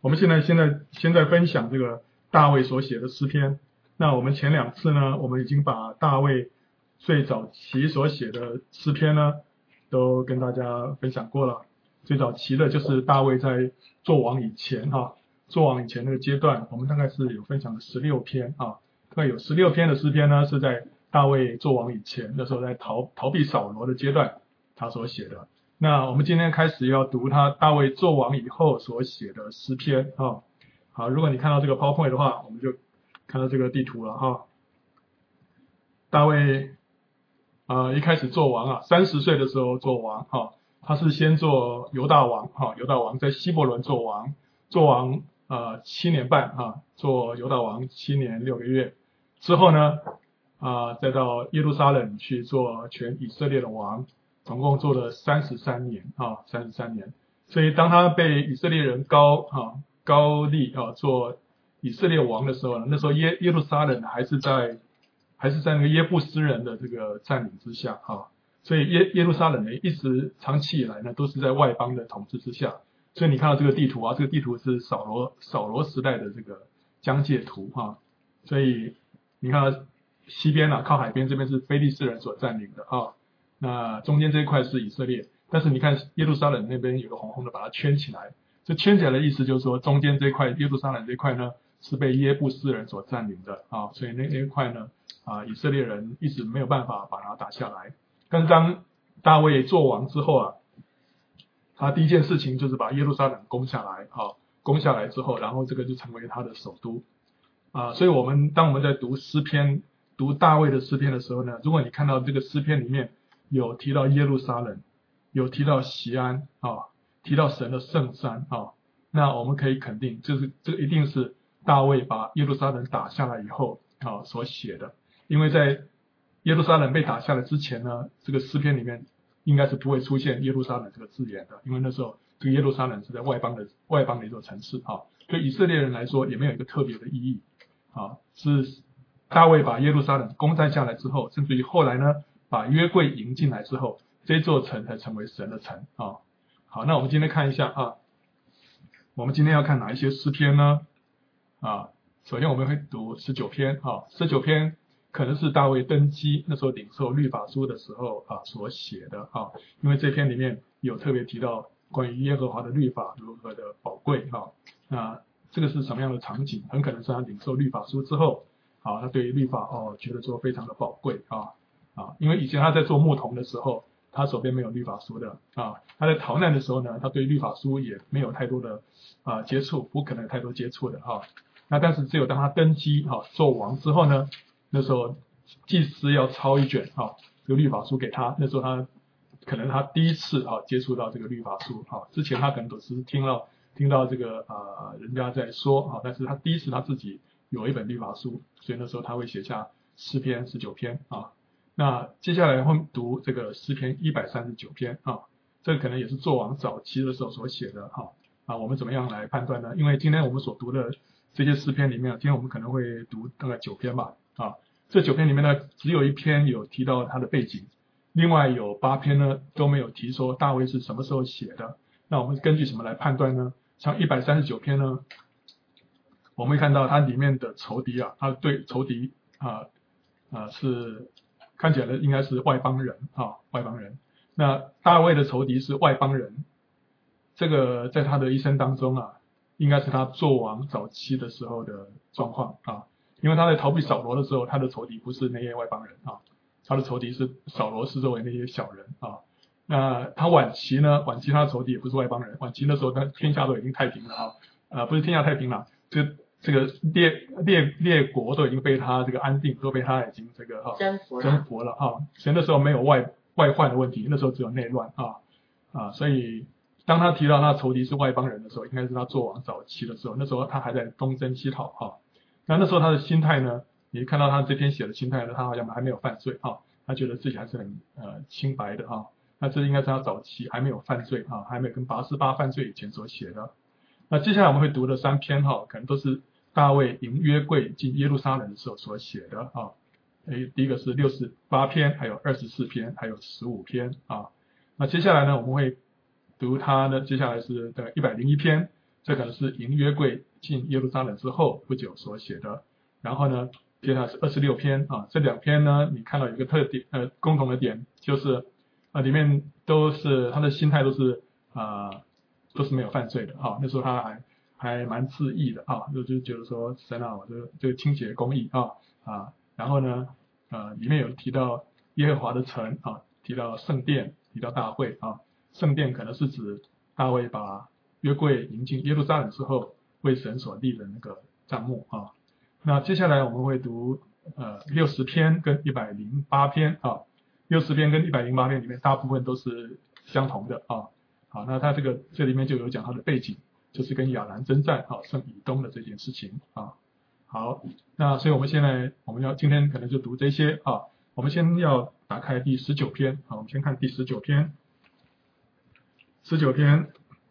我们现在分享这个大卫所写的诗篇。那我们前2次呢，我们已经把大卫最早期所写的诗篇呢，都跟大家分享过了。最早期的就是大卫在做王以前做王以前那个阶段，我们大概是有分享了16篇大概有16篇的诗篇呢，是在大卫做王以前，那时候在逃避扫罗的阶段他所写的。那我们今天开始要读他大卫做王以后所写的诗篇好，如果你看到这个 PowerPoint 的话，我们就看到这个地图了大卫一开始做王30岁的时候做王他是先做犹大王犹大王在希伯伦做王7年半做犹大王7年6个月之后呢再到耶路撒冷去做全以色列的王，总共做了33年33年。所以当他被以色列人高立做以色列王的时候呢，那时候耶路撒冷还是在那个耶布斯人的这个占领之下所以耶路撒冷呢一直长期以来呢都是在外邦的统治之下。所以你看到这个地图这个地图是扫罗时代的这个疆界图所以你看到西边靠海边这边是非利士人所占领的那中间这一块是以色列，但是你看耶路撒冷那边有个红红的把它圈起来，这圈起来的意思就是说中间这一块耶路撒冷这一块呢是被耶布斯人所占领的所以那一块呢以色列人一直没有办法把它打下来。但是当大卫做王之后他第一件事情就是把耶路撒冷攻下来攻下来之后，然后这个就成为他的首都所以当我们在读诗篇读大卫的诗篇的时候呢，如果你看到这个诗篇里面有提到耶路撒冷，有提到锡安提到神的圣山那我们可以肯定就是这个一定是大卫把耶路撒冷打下来以后所写的。因为在耶路撒冷被打下来之前呢，这个诗篇里面应该是不会出现耶路撒冷这个字眼的，因为那时候这个耶路撒冷是在外邦的一座城市对以色列人来说也没有一个特别的意义是大卫把耶路撒冷攻占下来之后，甚至于后来呢把约柜迎进来之后，这座城才成为神的城好，那我们今天看一下我们今天要看哪一些诗篇呢首先我们会读19篇19篇可能是大卫登基那时候领受律法书的时候所写的因为这篇里面有特别提到关于耶和华的律法如何的宝贵那这个是什么样的场景？很可能是他领受律法书之后他对律法觉得说非常的宝贵因为以前他在做牧童的时候，他手边没有律法书的他在逃难的时候呢，他对律法书也没有太多的接触，不可能有太多接触的那但是只有当他登基做王之后呢，那时候祭司要抄一卷这个律法书给他，那时候可能他第一次接触到这个律法书之前他可能都是听到这个人家在说但是他第一次他自己有一本律法书，所以那时候他会写下诗篇19篇那接下来会读这个诗篇139篇这个可能也是做王早期的时候所写的我们怎么样来判断呢？因为今天我们所读的这些诗篇里面，今天我们可能会读大概9篇吧这9篇里面呢，只有1篇有提到他的背景，另外有8篇呢都没有提说大卫是什么时候写的。那我们根据什么来判断呢？像139篇呢，我们会看到它里面的仇敌他对仇敌是看起来应该是外邦人外邦人。那大卫的仇敌是外邦人，这个在他的一生当中应该是他做王早期的时候的状况因为他在逃避扫罗的时候，他的仇敌不是那些外邦人他的仇敌是扫罗四周围那些小人那他晚期他的仇敌也不是外邦人，晚期的时候他天下都已经太平了不是天下太平了，这个列国都已经被他这个安定，都被他已经这个征服了所以那时候没有外患的问题，那时候只有内乱所以当他提到他仇敌是外邦人的时候，应该是他做王早期的时候，那时候他还在东征西讨那时候他的心态呢，你看到他这篇写的心态呢，他好像还没有犯罪他觉得自己还是很清白的那这应该是他早期还没有犯罪还没有跟拔示巴犯罪以前所写的。那接下来我们会读的3篇可能都是大卫迎约柜进耶路撒冷的时候所写的第一个是68篇，还有24篇，还有15篇那接下来呢，我们会读他的接下来是101篇， 这可能是迎约柜进耶路撒冷之后不久所写的。然后呢，接下来是26篇啊，这2篇呢，你看到有一个共同的点，就是里面都是他的心态都是没有犯罪的啊。那时候他还蛮自义的啊，就觉得说神啊，我这个清洁公义然后呢里面有提到耶和华的城啊，提到圣殿，提到大会啊。圣殿可能是指大卫把约柜迎进耶路撒冷之后为神所立的那个帐幕啊。那接下来我们会读60篇跟108篇啊，60篇跟108篇里面大部分都是相同的啊。好，那他这里面就有讲他的背景，就是跟亚兰征战胜以东的这件事情啊。好，那所以我们今天可能就读这些啊。我们先要打开第19篇啊，我们先看第19篇。19篇，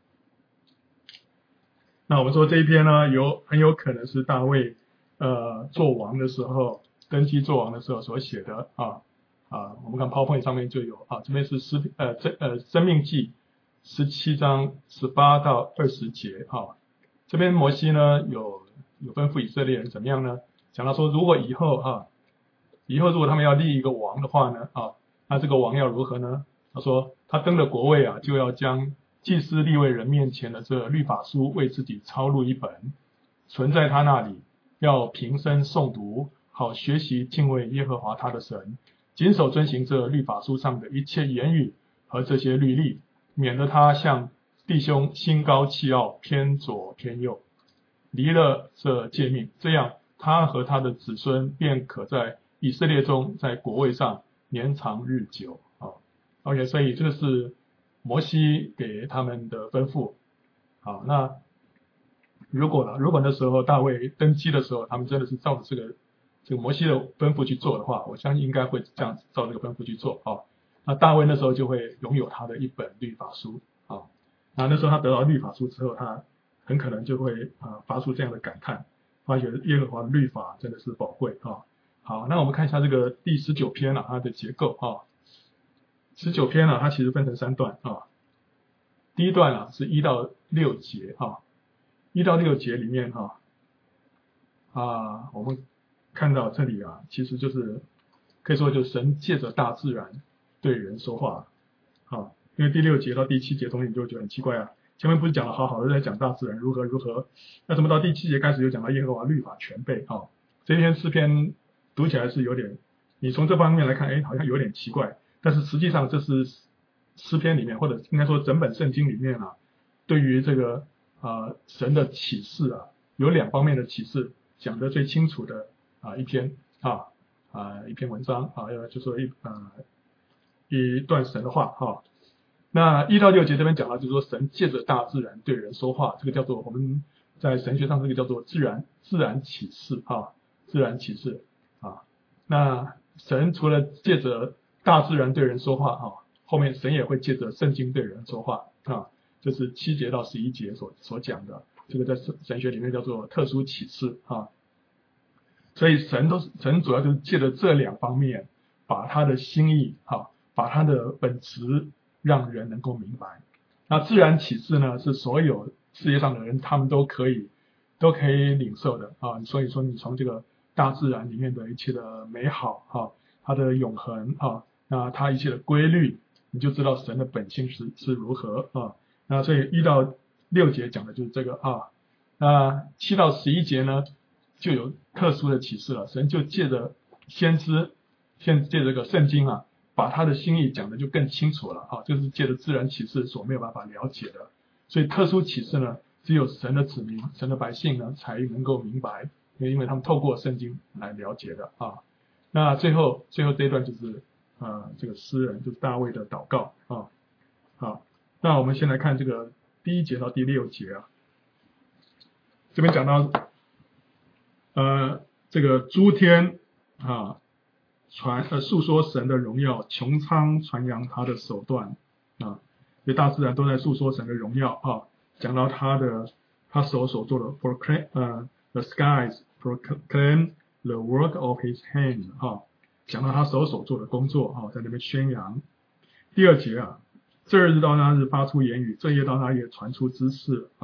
那我们说这一篇呢，很有可能是大卫做王的时候，登基做王的时候所写的我们看 PowerPoint 上面就有这边是申命记17章18到20节这边摩西呢有吩咐以色列人怎么样呢？讲到说，如果以后如果他们要立一个王的话呢那这个王要如何呢？他说他登了国位就要将祭司利未人面前的这律法书为自己抄录一本，存在他那里，要平生诵读，好学习敬畏耶和华他的神，谨守遵行这律法书上的一切言语和这些律例，免得他向弟兄心高气傲，偏左偏右，离了这诫命，这样他和他的子孙便可在以色列中在国位上年长日久OK， 所以这个是摩西给他们的吩咐。好，那如果那时候大卫登基的时候，他们真的是照着这个摩西的吩咐去做的话，我相信应该会这样子照这个吩咐去做那大卫那时候就会拥有他的一本律法书那时候他得到律法书之后，他很可能就会发出这样的感叹，发觉耶和华的律法真的是宝贵好，那我们看一下这个第19篇它的结构19篇它其实分成3段第一段是1到6节1到6节里面我们看到这里其实就是可以说就是神借着大自然对人说话因为第6节到第7节中间你就会觉得很奇怪前面不是讲的好好的在讲大自然如何如何，那怎么到第7节开始就讲到耶和华律法全备这篇诗篇读起来是有点，你从这方面来看好像有点奇怪，但是实际上这是诗篇里面，或者应该说整本圣经里面对于这个神的启示有2方面的启示讲得最清楚的一篇一篇文章就说一段神的话那1到6节这边讲到，就是说神借着大自然对人说话，这个叫做我们在神学上这个叫做自然启示自然启示那神除了借着大自然对人说话后面神也会借着圣经对人说话这是7节到11节所讲的，这个在神学里面叫做特殊启示所以神主要就是借着这2方面，把他的心意把他的本质让人能够明白。那自然启示呢，是所有世界上的人他们都可以领受的所以说你从这个大自然里面的一切的美好它的永恒那它一切的规律，你就知道神的本性是如何那所以1到6节讲的就是这个那7到11节呢就有特殊的启示了，神就借着先知借这个圣经把他的心意讲的就更清楚了就是借着自然启示所没有办法了解的，所以特殊启示呢只有神的子民神的百姓呢才能够明白，因为他们透过圣经来了解的那最后这一段就是这个诗人就是大卫的祷告好，那我们先来看这个第1节到第6节这边讲到这个诸天述说神的荣耀，穹苍传扬他的手段所以大自然都在述说神的荣耀讲到他手所做的 the skies proclaim the work of his hand 讲到他手所做的工作在那边宣扬。第2节这日到那日发出言语，这夜到那夜传出知识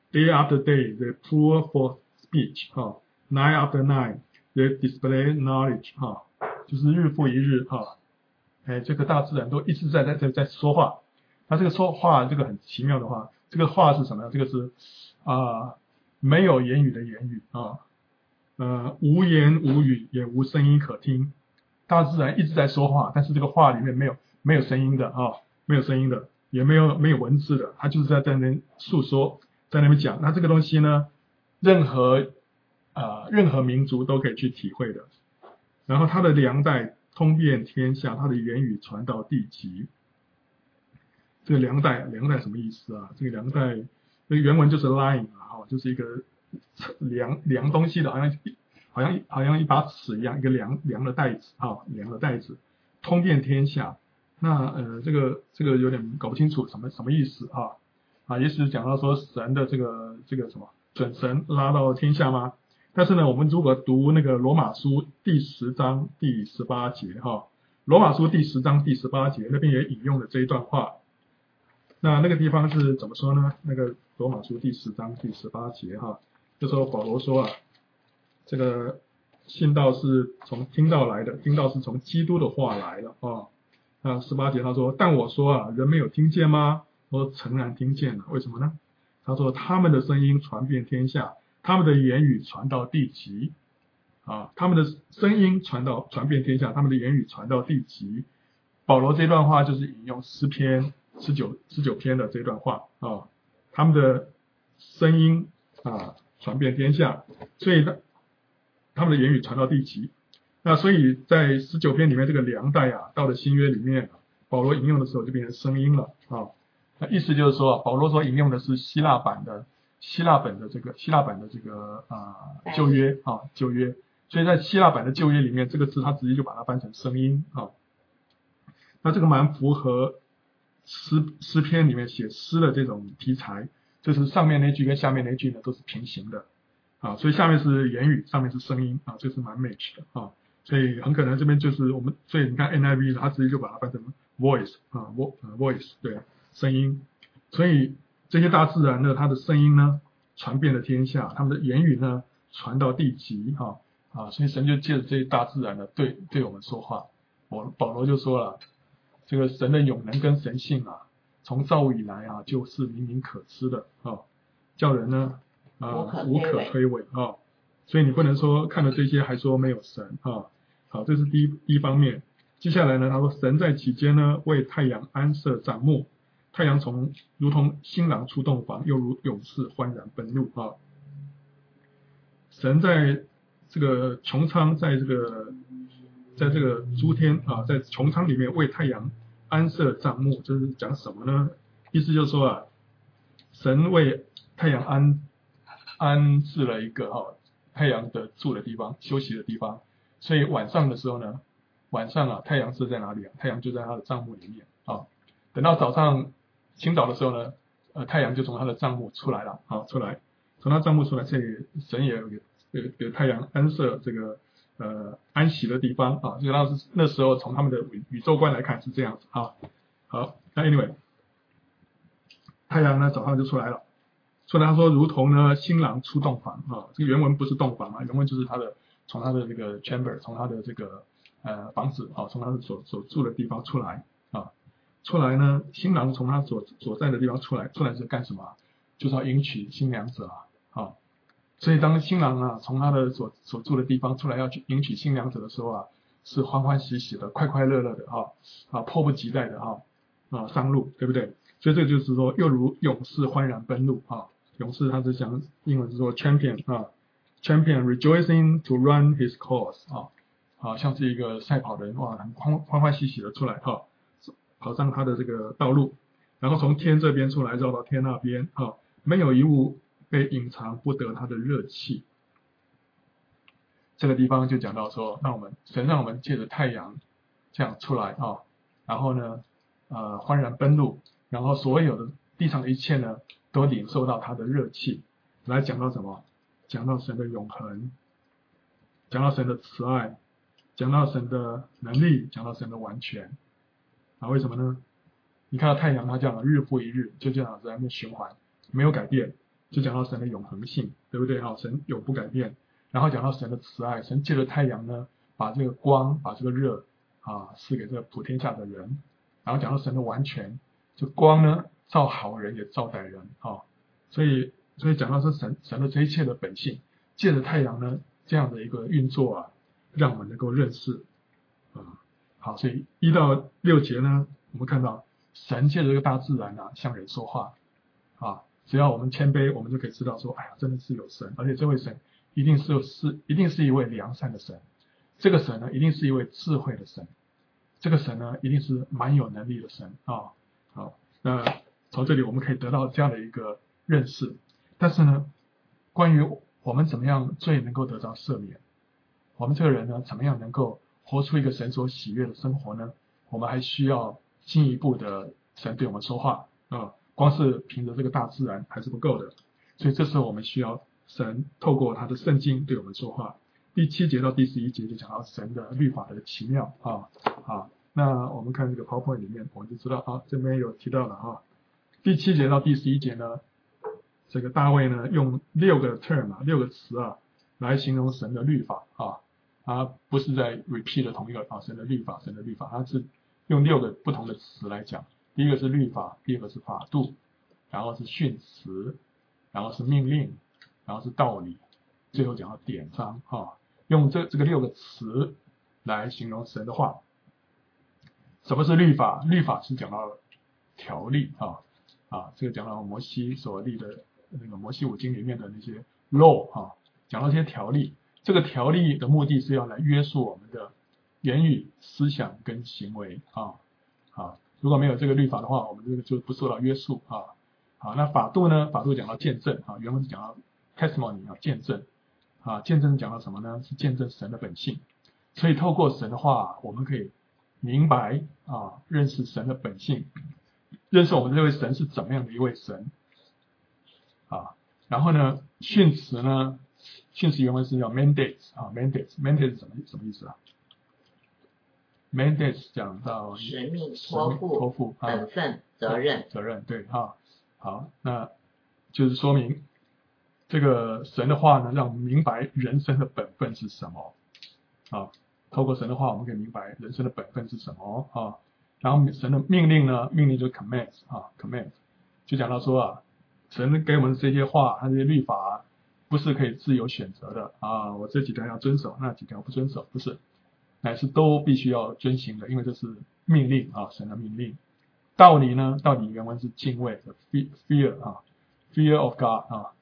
day after day they pour forth speech night after night they display knowledge 就是日复一日这个大自然都一直在说话。那这个说话这个很奇妙的话，这个话是什么呢？这个是没有言语的言语无言无语，也无声音可听。大自然一直在说话，但是这个话里面没有声音的没有声音的，也没有文字的，它就是在那边诉说，在那边讲。那这个东西呢，任何民族都可以去体会的。然后他的粮袋通遍天下，他的言语传到地极。这个粮袋什么意思啊？这个粮袋，这个原文就是 line 就是一个量东西的，好像一把尺一样，一个量的袋子量的袋子，通遍天下。那这个有点搞不清楚什么意思也许讲到说神的这个什么准神拉到天下吗？但是呢，我们如果读那个罗马书第10章第18节罗马书第10章第18节那边也引用了这一段话。那个地方是怎么说呢？那个罗马书第10章第18节就说保罗说这个信道是从听道来的，听道是从基督的话来的那18节他说，但我说人没有听见吗？我说诚然听见了。为什么呢？他说他们的声音传遍天下，他们的言语传到地极他们的声音传遍天下，他们的言语传到地极。保罗这段话就是引用诗篇19篇的这段话他们的声音传遍天下，所以他们的言语传到地极。那所以在19篇里面这个粮袋到了新约里面保罗引用的时候就变成声音了那意思就是说保罗所引用的是希腊版的这个旧约旧约，所以在希腊版的旧约里面这个字他直接就把它翻成声音那这个蛮符合诗篇里面写诗的这种题材，就是上面那句跟下面那句呢都是平行的所以下面是言语，上面是声音这是蛮 match 的所以很可能这边就是我们，所以你看 NIV 它直接就把它翻成 voice voice 对声音。所以这些大自然呢，它的声音呢传遍了天下，他们的言语呢传到地极所以神就借着这些大自然呢对我们说话。保罗就说了，这个神的永能跟神性从造物以来就是明明可知的叫人呢无可推诿所以你不能说看了这些还说没有神好，这是第一方面。接下来呢，他说神在其间呢为太阳安设帐幕，太阳如同新郎出洞房，又如勇士欢然奔路神在这个穹苍，在这个诸天在穹苍里面为太阳安设帐幕，这是讲什么呢？意思就是说神为太阳安置了一个太阳的住的地方，休息的地方。所以晚上的时候呢，太阳是在哪里太阳就在他的帐幕里面等到早上清早的时候呢，太阳就从他的帐幕出来了从他帐幕出来，所以神也给太阳安设这个安息的地方就那时候从他们的宇宙观来看是这样子好，那 anyway 太阳呢早上就出来了，他说如同呢新郎出洞房这个原文不是洞房原文就是从他的这个 chamber， 从他的这个房子从他的所住的地方出来出来呢，新郎从他所在的地方出来是干什么？就是要迎娶新娘子所以当新郎从他的所住的地方出来要去迎娶新娘子的时候是欢欢喜喜的，快快乐乐的迫不及待的上路，对不对？所以这个就是说又如勇士欢然奔路勇士他是讲英文是说 champion rejoicing to run his course 像是一个赛跑的人很欢欢喜喜的出来跑上他的这个道路，然后从天这边出来绕到天那边没有一物被隐藏不得他的热气。这个地方就讲到说，神让我们借着太阳这样出来然后呢欢然奔路，然后所有的地上的一切呢都领受到他的热气。来讲到什么？讲到神的永恒，讲到神的慈爱，讲到神的能力，讲到神的完全为什么呢？你看到太阳它这样日复一日就这样在那边循环，没有改变就讲到神的永恒性，对不对啊？神永不改变。然后讲到神的慈爱，神借着太阳呢，把这个光，把这个热赐给这个普天下的人。然后讲到神的完全，就光呢照好人也照歹人所以讲到是神的这一切的本性，借着太阳呢这样的一个运作让我们能够认识好，所以1到6节呢，我们看到神借着这个大自然向人说话只要我们谦卑，我们就可以知道说，哎呀，真的是有神，而且这位神一定是一位良善的神，这个神呢一定是一位智慧的神，这个神呢一定是蛮有能力的神好，那从这里我们可以得到这样的一个认识。但是呢，关于我们怎么样罪能够得到赦免，我们这个人呢怎么样能够活出一个神所喜悦的生活呢？我们还需要进一步的神对我们说话光是凭着这个大自然还是不够的，所以这时候我们需要神透过他的圣经对我们说话。第7节到第11节就讲到神的律法的奇妙那我们看这个 PowerPoint 里面，我们就知道这边有提到了第7节到第11节呢，这个大卫呢用6个 term6个词来形容神的律法他不是在 repeat 同一个神的律法，他是用6个不同的词来讲。第一个是律法，第二个是法度，然后是训词，然后是命令，然后是道理，最后讲到典章用这个6个词来形容神的话。什么是律法？律法是讲到条例这个讲到摩西所立的那个摩西五经里面的那些 law 讲到这些条例。这个条例的目的是要来约束我们的言语、思想跟行为如果没有这个律法的话，我们这个就不受到约束那法度呢？法度讲到见证原文是讲到 testimony 见证见证讲到什么呢？是见证神的本性。所以透过神的话，我们可以明白认识神的本性，认识我们这位神是怎么样的一位神然后呢，训词呢？训词原文是叫 mandates mandate 什么意思？mandates 讲到使命、托付、本分、责任对好，那就是说明这个神的话呢，让我们明白人生的本分是什么透过神的话，我们可以明白人生的本分是什么然后神的命令呢，命令就是 commands command 就讲到说神给我们这些话，他这些律法不是可以自由选择的我这几条要遵守，那几条不遵守，不是，乃是都必须要遵行的，因为这是命令神的命令。道理呢？道理原文是敬畏的 fear fear of God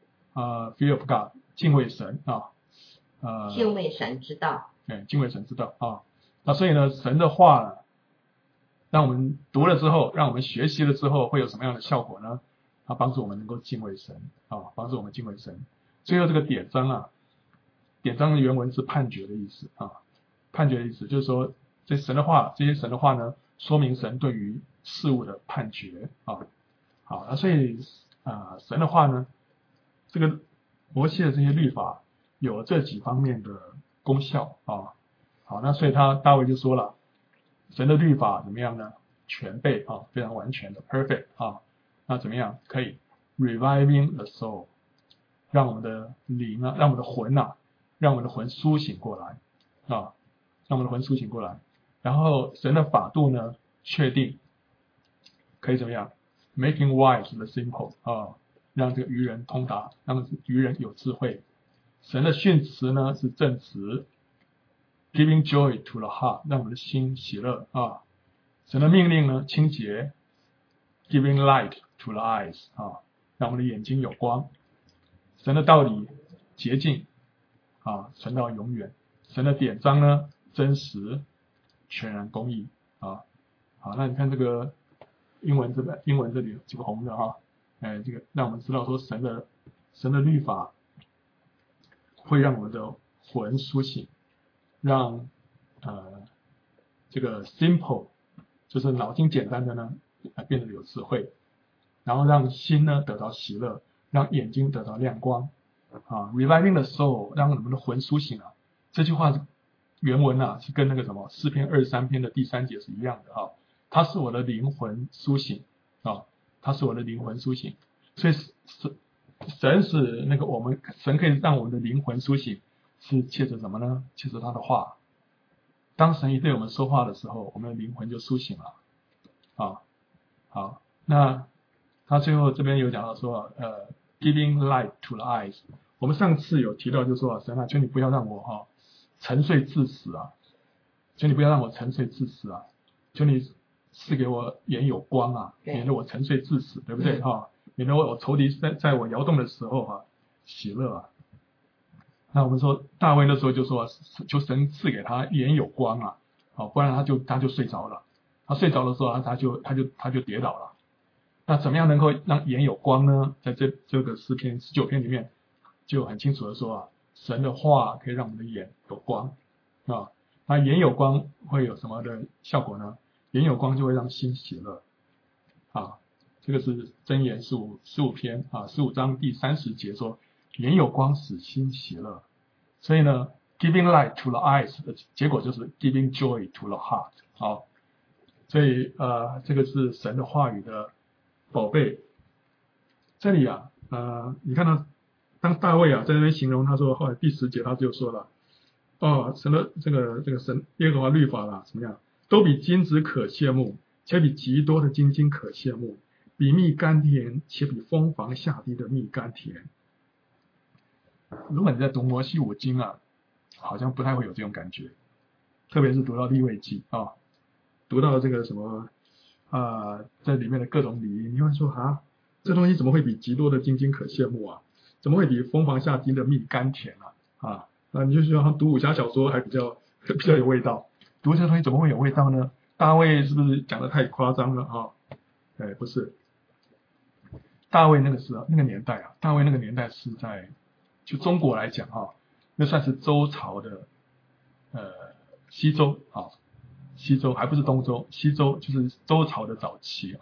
fear of God 敬畏神敬畏神之道敬畏神之道那所以呢，神的话呢，让我们读了之后，让我们学习了之后，会有什么样的效果呢？帮助我们能够敬畏神帮助我们敬畏神。最后这个典章典章的原文是判决的意思判决的意思就是说，这些神的话呢，说明神对于事物的判决好所以神的话呢，这个摩西的这些律法有这几方面的功效好，那所以大卫就说了，神的律法怎么样呢？全备非常完全的 perfect 那怎么样可以 reviving the soul 让我们的灵让我们的魂让我们的魂苏醒过来让我们的魂苏醒过来。然后神的法度呢，确定可以怎么样 making wise the simple 让这个愚人通达，让愚人有智慧。神的训词呢是正词 giving joy to the heart 让我们的心喜乐神的命令呢清洁 giving light to the eyes 让我们的眼睛有光。神的道理洁净存到永远。神的典章呢真实全然公义好，那你看这个英文这里这个红的这个让我们知道说神的律法会让我们的魂苏醒，让这个 simple 就是脑筋简单的呢变得有智慧，然后让心呢得到喜乐，让眼睛得到亮光reviving the soul 让我们的魂苏醒这句话原文是跟那个什么诗篇23篇的第3节是一样的它是我的灵魂苏醒它是我的灵魂苏醒。所以神是那个神可以让我们的灵魂苏醒，是借着什么呢？借着他的话。当神一对我们说话的时候，我们的灵魂就苏醒了。好，那他最后这边有讲到说giving light to the eyes。我们上次有提到就说神啊，求你不要让我沉睡致死啊，求你不要让我沉睡致死啊，求你赐给我眼有光啊，免得我沉睡致死，对不对免得我仇敌在我摇动的时候喜乐啊。那我们说大卫那时候就说求神赐给他眼有光啊，不然他就睡着了。他睡着的时候他就跌倒了。那怎么样能够让眼有光呢？在这个诗篇19篇里面就很清楚的说神的话可以让我们的眼有光那眼有光会有什么的效果呢？眼有光就会让心喜乐这个是箴言15篇15章第30节说眼有光使心喜乐。所以呢 giving light to the eyes 的结果就是 giving joy to the heart 所以这个是神的话语的宝贝。这里你看到当大卫在那边形容他说后来第10节他就说了神的这个神耶和华律法怎么样，都比金子可羡慕，且比极多的金金可羡慕，比蜜甘甜，且比蜂房下滴的蜜甘甜。如果你在读摩西五经好像不太会有这种感觉，特别是读到利未记读到这个什么这里面的各种礼仪，你会说这东西怎么会比极多的金金可羡慕怎么会比蜂房下滴的蜜甘甜你就说读武侠小说还比较有味道，读这个东西怎么会有味道呢？大卫是不是讲的太夸张了不是，大卫那个年代大卫那个年代是在就中国来讲那算是周朝的西周西周还不是东周，西周就是周朝的早期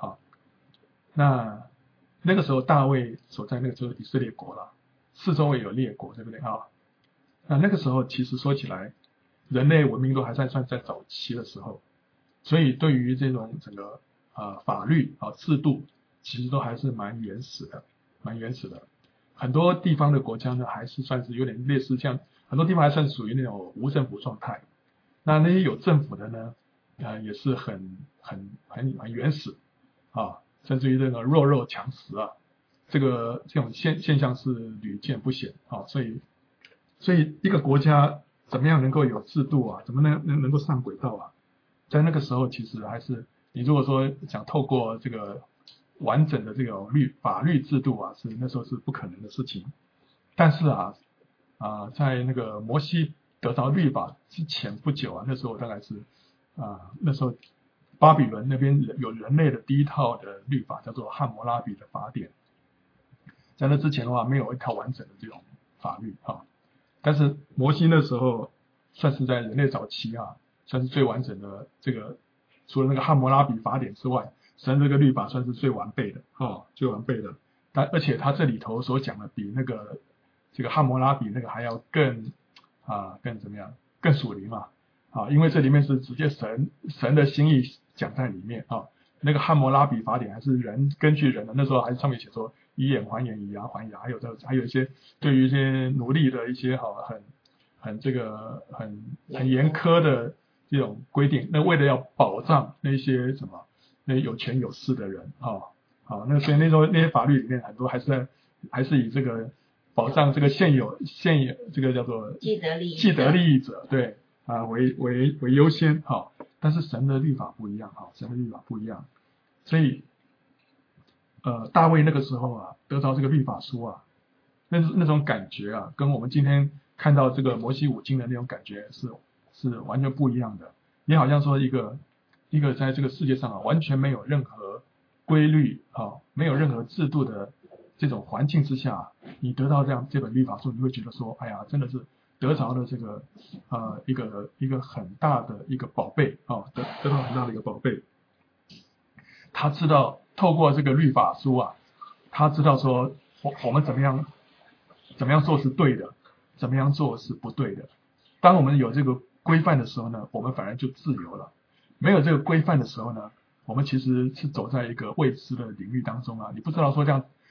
那个时候大卫所在那个就是以色列国了，四周围有列国，对不对那个时候其实说起来人类文明都还算在早期的时候，所以对于这种整个法律制度其实都还是蛮原始的。很多地方的国家呢还是算是有点类似像很多地方还算属于那种无政府状态，那些有政府的呢也是很原始甚至于这个弱肉强食这种现象是屡见不鲜所以一个国家怎么样能够有制度怎么能够上轨道在那个时候其实还是你如果说想透过这个完整的这个法律制度是那时候是不可能的事情。但是在那个摩西得到律法之前不久那时候大概是那时候巴比伦那边有人类的第一套的律法叫做汉谟拉比的法典，在那之前的话没有一套完整的这种法律但是摩西那时候算是在人类早期算是最完整的这个，除了那个汉谟拉比法典之外，神这个律法算是最完备的最完备的。而且他这里头所讲的比那个这个汉谟拉比那个还要更怎么样，更属灵因为这里面是直接神的心意讲在里面那个汉谟拉比法典还是人根据人的，那时候还是上面写说以眼还眼，以牙还牙，还有一些对于一些奴隶的一些很严苛的这种规定，那为了要保障那些那有权有势的人那所以那时候那些法律里面很多还是以这个保障这个现有这个叫做既得利益者对为优先但是神的律法不一样所以大卫那个时候得到这个律法书那种感觉跟我们今天看到这个摩西五经的那种感觉是完全不一样的。你好像说一个在这个世界上完全没有任何规律没有任何制度的这种环境之下，你得到这本律法书，你会觉得说，哎呀，真的是得着了这个一个很大的一个宝贝得到很大的一个宝贝。他知道透过这个律法书他知道说我们怎么样做是对的，怎么样做是不对的。当我们有这个规范的时候呢，我们反而就自由了。没有这个规范的时候呢，我们其实是走在一个未知的领域当中你不知道说这样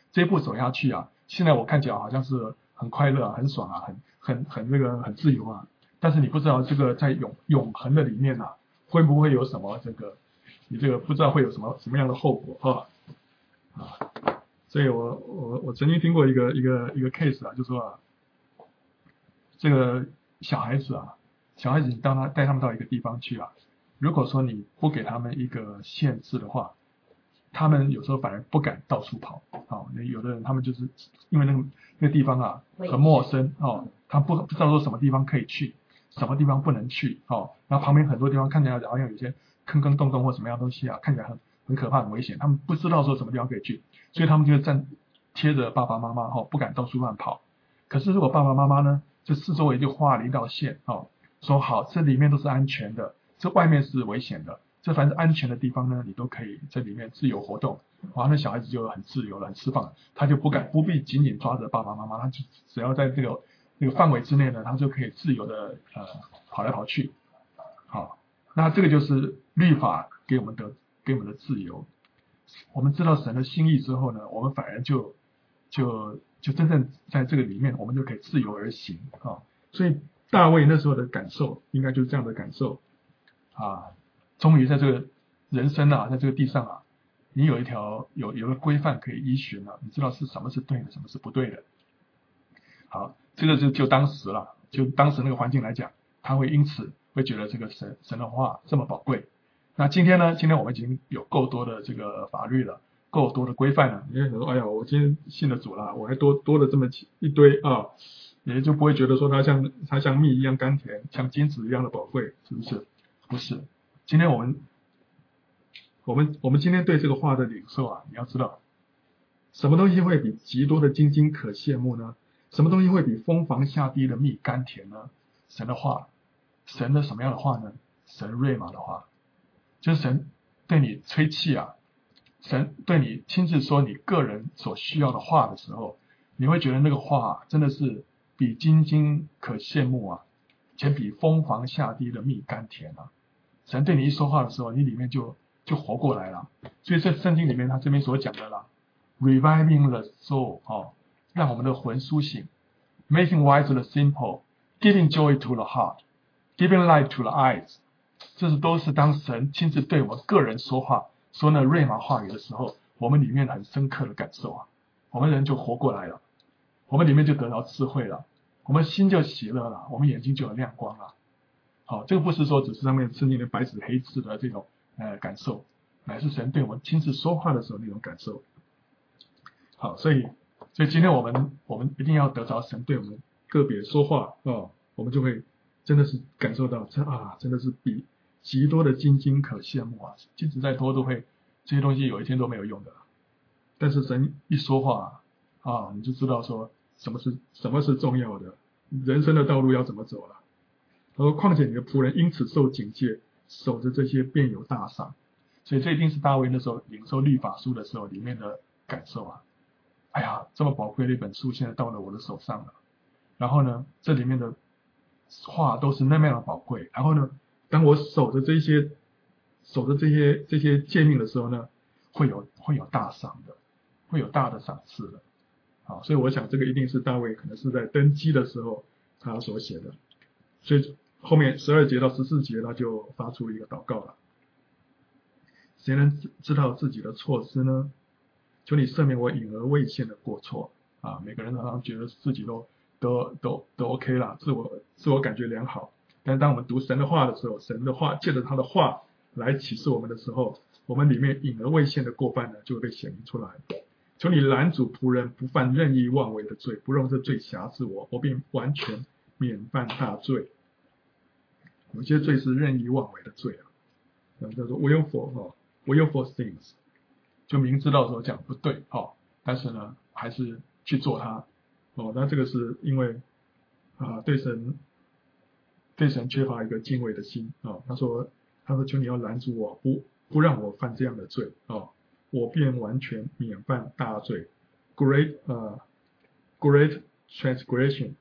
这一步走下去啊，现在我看起来好像是很快乐啊，很爽啊，很这个很自由啊，但是你不知道这个在永恒的里面啊，会不会有什么这个，你这个不知道会有什么样的后果啊。所以我曾经听过一个 case 啊，就说啊，这个小孩子你带他们到一个地方去啊，如果说你不给他们一个限制的话，他们有时候反而不敢到处跑。有的人他们就是因为那个地方啊很陌生他不知道说什么地方可以去，什么地方不能去然后旁边很多地方看起来好像有些坑坑洞洞或什么样的东西啊，看起来很可怕很危险，他们不知道说什么地方可以去，所以他们就贴着爸爸妈妈不敢到处乱跑。可是如果爸爸妈妈呢，这四周围就画了一道线说好这里面都是安全的，这外面是危险的，这凡是安全的地方呢，你都可以在里面自由活动。那小孩子就很自由了，很释放了，他就不必紧紧抓着爸爸妈妈，他就只要在这个范围之内呢，他就可以自由的跑来跑去。那这个就是律法给我们的自由。我们知道神的心意之后呢，我们反而就真正在这个里面，我们就可以自由而行所以大卫那时候的感受，应该就是这样的感受终于在这个人生在这个地上你有有个规范可以依循了，你知道是什么是对的，什么是不对的。好，这个就当时了，就当时那个环境来讲，他会因此会觉得这个神的话这么宝贵。那今天呢？今天我们已经有够多的这个法律了，够多的规范了。 你会说，哎呀，我今天信了主了，我还多了这么一堆也就不会觉得说它像蜜一样甘甜，像金子一样的宝贵，是不是？ 不是。今天我们今天对这个话的领受你要知道，什么东西会比极多的金金可羡慕呢？什么东西会比蜂房下滴的蜜甘甜呢？神的话，神的什么样的话呢？神瑞玛的话，就是神对你吹气神对你亲自说你个人所需要的话的时候，你会觉得那个话真的是比金金可羡慕且比蜂房下滴的蜜甘甜神对你一说话的时候，你里面就活过来了。所以在圣经里面他这边所讲的啦 ，reviving the soul 让我们的魂苏醒 ，making wise the simple, giving joy to the heart, giving light to the eyes。这都是当神亲自对我们个人说话，说那瑞玛话语的时候，我们里面很深刻的感受我们人就活过来了，我们里面就得到智慧了，我们心就喜乐了，我们眼睛就有亮光了。这个不是说只是上面圣经的白纸黑字的这种感受，乃是神对我们亲自说话的时候那种感受。好，所以今天我们一定要得着神对我们个别说话我们就会真的是感受到真的是比极多的金金可羡慕金子再多都会，这些东西有一天都没有用的。 但是神一说话你就知道说什么是重要的，人生的道路要怎么走了。况且你的仆人因此受警戒，守着这些便有大赏。 所以这一定是大卫那时候领受律法书的时候里面的感受哎呀，这么宝贵的一本书现在到了我的手上了，然后呢这里面的话都是那么样的宝贵，然后呢当我守着这些诫命的时候呢， 会有大赏的，会有大的赏赐的。 所以我想这个一定是大卫可能是在登基的时候他所写的。所以后面12节到14节他就发出一个祷告了，谁能知道自己的错失呢？求你赦免我隐而未现的过错每个人好像觉得自己都 OK 了，自我感觉良好。但当我们读神的话的时候，神的话借着他的话来启示我们的时候，我们里面隐而未现的过犯呢就会被显明出来。求你拦阻仆人不犯任意妄为的罪，不容这罪辖制我便完全免犯大罪。有些罪是任意妄为的罪叫做 willful things， 就明知道说讲不对但是呢还是去做它那这个是因为对神缺乏一个敬畏的心他说求你要拦阻我，不让我犯这样的罪我便完全免犯大罪 great transgression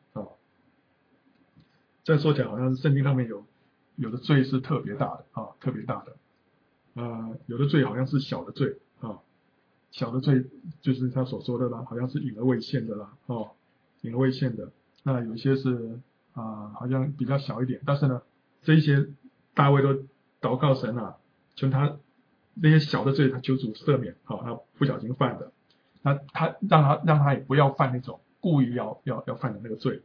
这样说起来好像是圣经上面有的罪是特别大的特别大的有的罪好像是小的罪小的罪就是他所说的啦，好像是隐而未现的啦，隐而未现的。那有一些是好像比较小一点，但是呢，这一些大卫都祷告神啊，求他那些小的罪，他求主赦免，他不小心犯的，那他让他也不要犯那种故意要犯的那个罪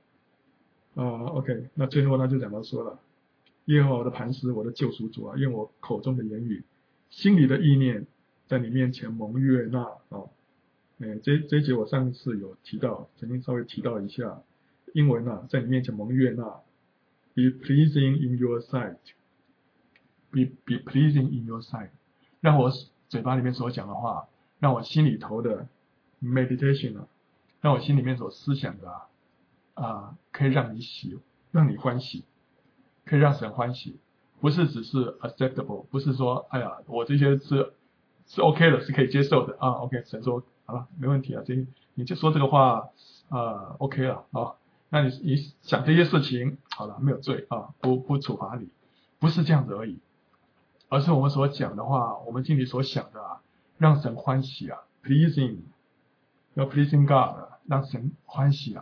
OK， 那最后他就讲到说了，耶和华我的磐石，我的救赎主啊，愿我口中的言语，心里的意念，在你面前蒙悦纳这一节我上次有提到，曾经稍微提到一下，英文在你面前蒙悦纳 ，be pleasing in your sight，be pleasing in your sight， 让我嘴巴里面所讲的话，让我心里头的 meditation 让我心里面所思想的可以让你欢喜，可以让神欢喜，不是只是 acceptable， 不是说我这些是 OK 的，是可以接受的OK， 神说好了，没问题啊，你就说这个话OK 了那你想这些事情好了，没有罪不处罚你，不是这样子而已，而是我们所讲的话，我们心里所想的让神欢喜pleasing， 要 pleasing God， 让神欢喜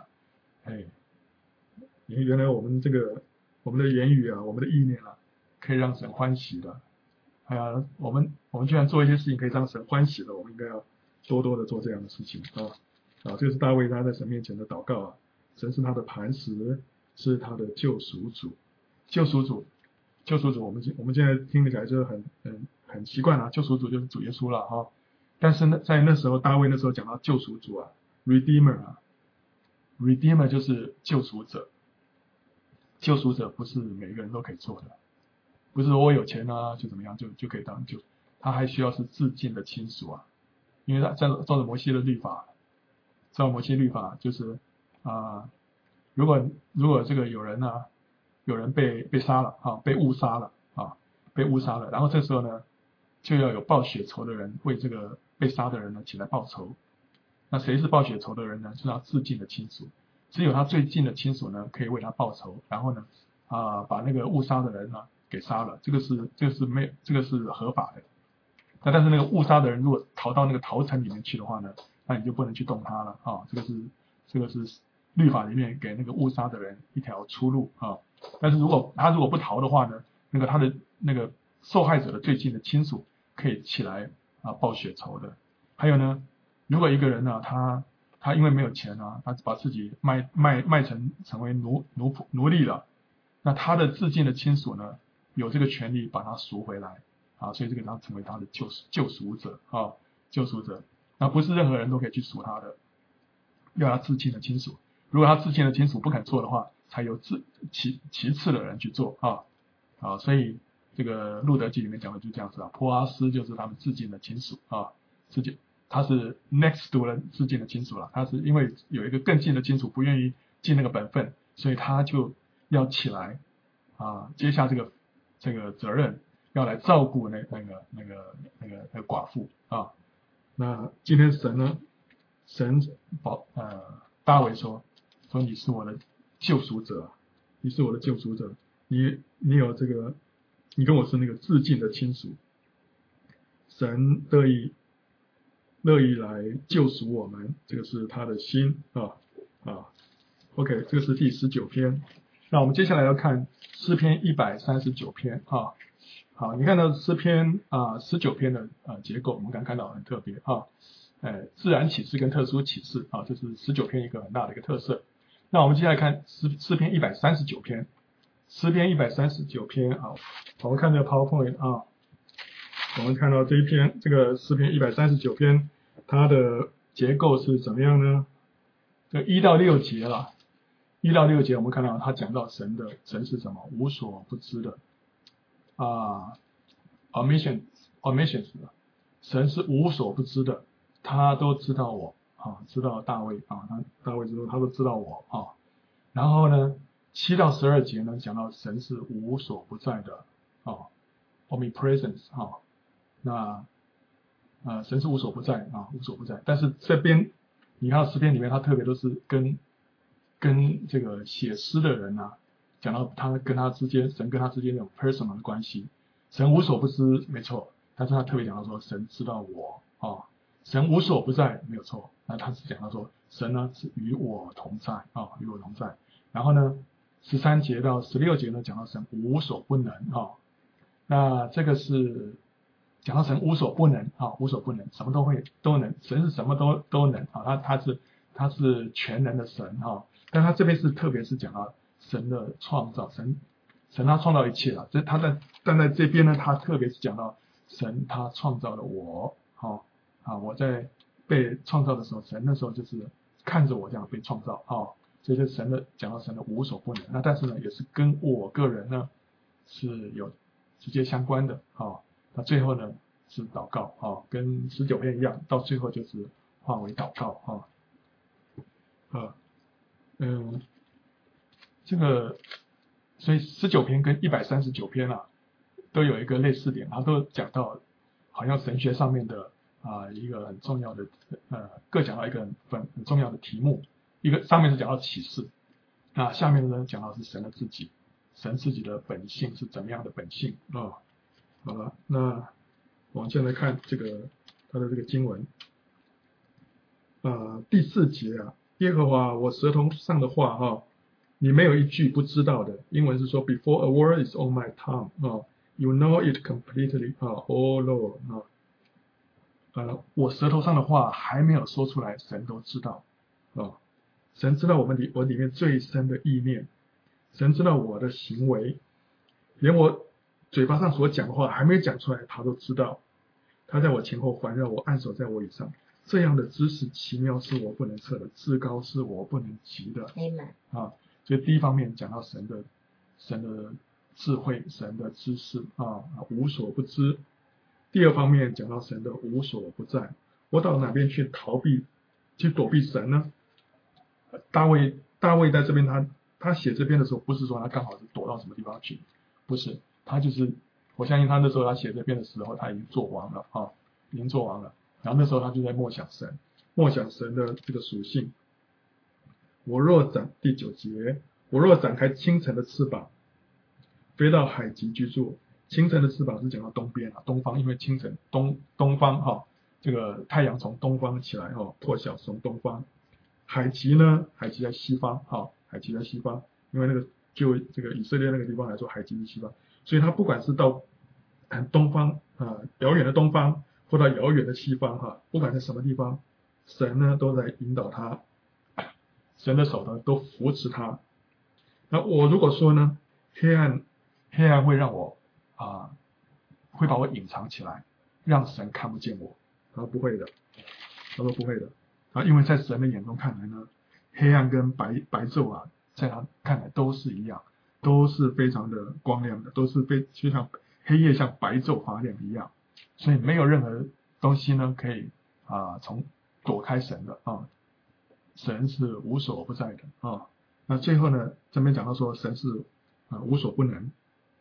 原来我们的言语我们的意念可以让神欢喜的。我们居然做一些事情可以让神欢喜的，我们应该要多多的做这样的事情这个是大卫他在神面前的祷告神是他的磐石，是他的救赎主。救赎主，我们现在听起来就是很习惯救赎主就是主耶稣了但是呢，在那时候大卫那时候讲到救赎主Redeemer 就是救赎者。救赎者不是每个人都可以做的，不是说我有钱就怎么样就可以当救，他还需要是至近的亲属因为他照着摩西的律法，就是如果这个有人被杀了被误杀了然后这时候呢，就要有报血仇的人为这个被杀的人呢起来报仇。那谁是报血仇的人呢？就是他至近的亲属，只有他最近的亲属呢可以为他报仇，然后呢把那个误杀的人呢给杀了，这个是合法的。但是那个误杀的人如果逃到那个逃城里面去的话呢，那你就不能去动他了这个是律法里面给那个误杀的人一条出路但是如果不逃的话呢，他的那个受害者的最近的亲属可以起来报血仇的。还有呢，如果一个人他因为没有钱他把自己卖成为奴隶了，那他的至近的亲属呢有这个权利把他赎回来所以这个他成为他的救赎者救赎者。那不是任何人都可以去赎他的，要他至近的亲属。如果他至近的亲属不肯做的话，才由其次的人去做所以这个路德记里面讲的就这样子波阿斯就是他们至近的亲属至近，他是 next to 的至近的亲属了，他是因为有一个更近的亲属不愿意尽那个本分，所以他就要起来接下这个责任，要来照顾那个寡妇那今天神大卫说你是我的救赎者，你是我的救赎者，你有这个，你跟我是那个至近的亲属，神乐意来救赎我们，这个是他的心OK， 这个是第19篇。那我们接下来要看诗篇139篇好，你看到诗篇19篇的结构，我们刚看到很特别自然启示跟特殊启示这是19篇一个很大的一个特色。那我们接下来看诗篇139篇。诗篇139篇我们看这个 PowerPoint 我们看到这个诗篇139篇，它的结构是怎么样呢？这1到6节了，1到6节我们看到他讲到神是什么？无所不知的omniscience 神是无所不知的，他都知道我知道大卫大卫之后他都知道我然后呢7到12节呢讲到神是无所不在的omnipresence 那神是无所不在无所不在。但是这边你看诗篇里面他特别都是跟这个写诗的人讲到他跟他之间，神跟他之间那种 personal 的关系。神无所不知没错，但是他特别讲到说神知道我神无所不在，没有错。那他是讲到说，神呢是与我同在啊，与我同在。然后呢，13节到16节呢讲到神无所不能啊。那这个是讲到神无所不能啊，无所不能，什么都能，神是什么都能啊，他是全能的神啊。但他这边是特别是讲到神的创造，神他创造一切了，但在这边呢，他特别是讲到神他创造了我，我在被创造的时候，神那时候就是看着我这样被创造所以就讲到神的无所不能。那但是呢，也是跟我个人呢是有直接相关的那最后呢是祷告跟19篇一样，到最后就是化为祷告这个所以19篇跟139篇都有一个类似点，它都讲到好像神学上面的一个很重要的各讲到一个很重要的题目，一个上面是讲到启示，那下面呢讲到是神的自己，神自己的本性是怎么样的本性好了，那我们现在看这个他的这个经文第4节耶和华我舌头上的话你没有一句不知道的。英文是说 Before a word is on my tongue you know it completely oh Lord 我舌头上的话还没有说出来，神都知道神知道我里面最深的意念，神知道我的行为，连我嘴巴上所讲的话还没讲出来，他都知道。他在我前後環繞我，按手在我以上，这样的知识奇妙是我不能测的，至高是我不能及的。所以第一方面讲到神的智慧，神的知识无所不知。第二方面讲到神的无所不在。我到哪边去躲避神呢？大卫在这边他写这边的时候，不是说他刚好是躲到什么地方去，不是，他就是我相信他那时候他写这边的时候，他已经做王了然后那时候他就在默想神的这个属性。第9节，我若展开清晨的翅膀，飞到海极居住。清晨的翅膀是讲到东边东方，因为清晨东方这个太阳从东方起来破晓从东方。海极在西方海极在西方，因为就这个以色列那个地方来说，海极是西方，所以他不管是到很东方遥远的东方，或到遥远的西方不管在什么地方，神呢都在引导他，神的手呢都扶持他。那我如果说呢，黑暗会让我会把我隐藏起来，让神看不见我，他说不会的，因为在神的眼中看来呢，黑暗跟白昼在他看来都是一样，都是非常的光亮的，都是就像黑夜像白昼发亮一样，所以没有任何东西呢可以躲开神的神是无所不在的那最后呢，这边讲到说神是无所不能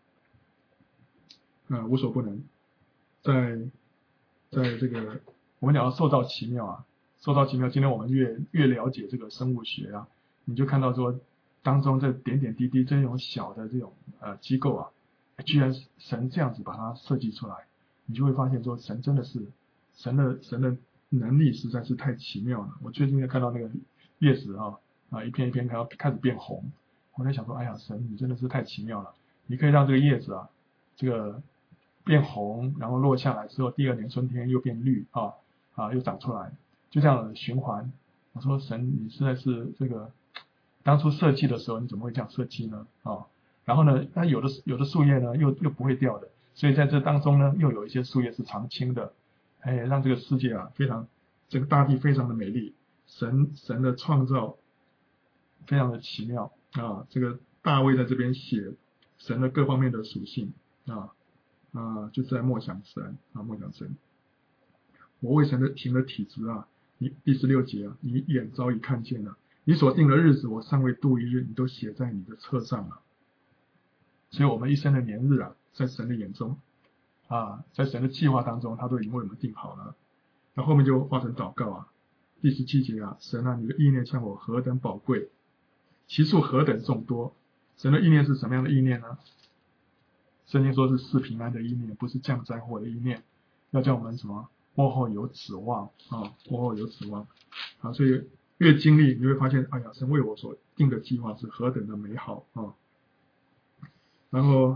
无所不能，在这个我们讲到受造奇妙受造奇妙，今天我们越了解这个生物学你就看到说当中这点点滴滴这种小的这种机构居然神这样子把它设计出来，你就会发现说神真的是神的能力实在是太奇妙了。我最近看到那个叶子一片一片开始变红，我在想说，哎呀，神你真的是太奇妙了，你可以让这个叶子这个变红，然后落下来之后，第2年春天又变绿又长出来，就这样的循环。我说神，你实在是这个当初设计的时候，你怎么会这样设计呢？然后呢，它有的树叶呢又不会掉的，所以在这当中呢，又有一些树叶是常青的，让这个世界非常，这个大地非常的美丽。神的创造非常的奇妙这个大卫在这边写神的各方面的属性就是在默想神默想神。我为神的行的体质你第16节你眼早已看见了，你所定的日子我尚未度一日，你都写在你的册上了。所以我们一生的年日在神的眼中在神的计划当中，他都已经为我们定好了。那后面就化成祷告第17节神你的意念向我何等宝贵，其数何等众多。神的意念是什么样的意念呢？圣经说是赐平安的意念，不是降灾祸的意念，要叫我们什么幕后有指望啊，幕后有指望啊，所以越经历你会发现，哎呀，神为我所定的计划是何等的美好啊！然后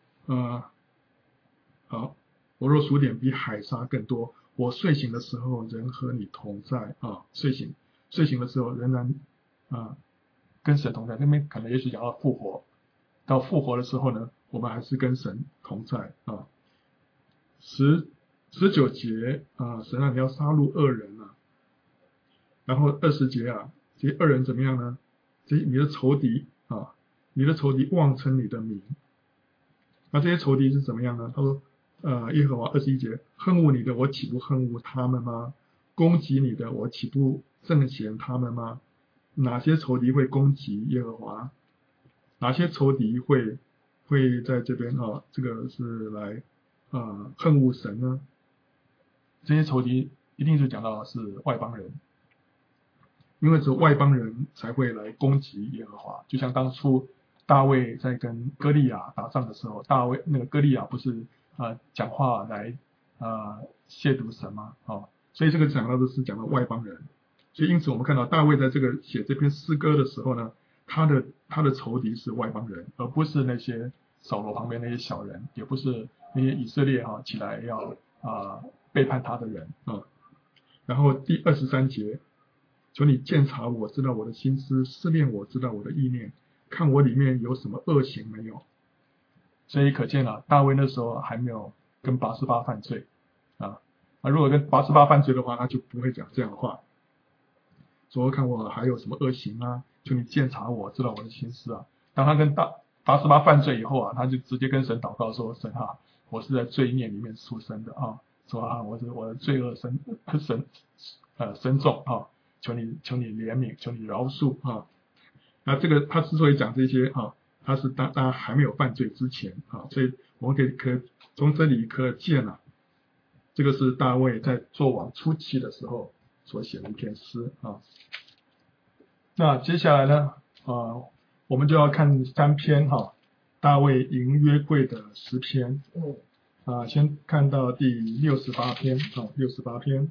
好，我若数点比海沙更多，我睡醒的时候仍和你同在啊，睡醒的时候仍然跟神同在。那边可能也许讲到复活，到复活的时候呢，我们还是跟神同在啊。19节神啊，你要杀戮恶人啊。然后20节这些恶人怎么样呢？你的仇敌你的仇敌妄称你的名。那这些仇敌是怎么样呢？他说耶和华21节，恨恶你的，我岂不恨恶他们吗？攻击你的，我岂不憎嫌他们吗？哪些仇敌会攻击耶和华？哪些仇敌会在这边这个是来恨恶神呢？这些仇敌一定是讲到是外邦人，因为只有外邦人才会来攻击耶和华。就像当初大卫在跟歌利亚打仗的时候，那个歌利亚不是讲话来亵渎神吗？所以这个讲到的是讲到外邦人。所以因此我们看到大卫在这个写这篇诗歌的时候呢，他的仇敌是外邦人，而不是那些扫罗旁边那些小人，也不是那些以色列起来要背叛他的人然后第23节，求你鉴察我，知道我的心思，试炼我，知道我的意念，看我里面有什么恶行没有。所以可见大卫那时候还没有跟拔示巴犯罪如果跟拔示巴犯罪的话，他就不会讲这样的话，说看我还有什么恶行求你鉴察我，知道我的心思当他跟拔示巴犯罪以后他就直接跟神祷告说，神我是在罪孽里面出生的说我的罪恶深重求你怜悯，求你饶恕那这个他之所以讲这些他是当他还没有犯罪之前所以我们可从这里可见这个是大卫在作王初期的时候所写的一篇诗那接下来呢我们就要看3篇大卫迎约柜的诗篇先看到第68篇68篇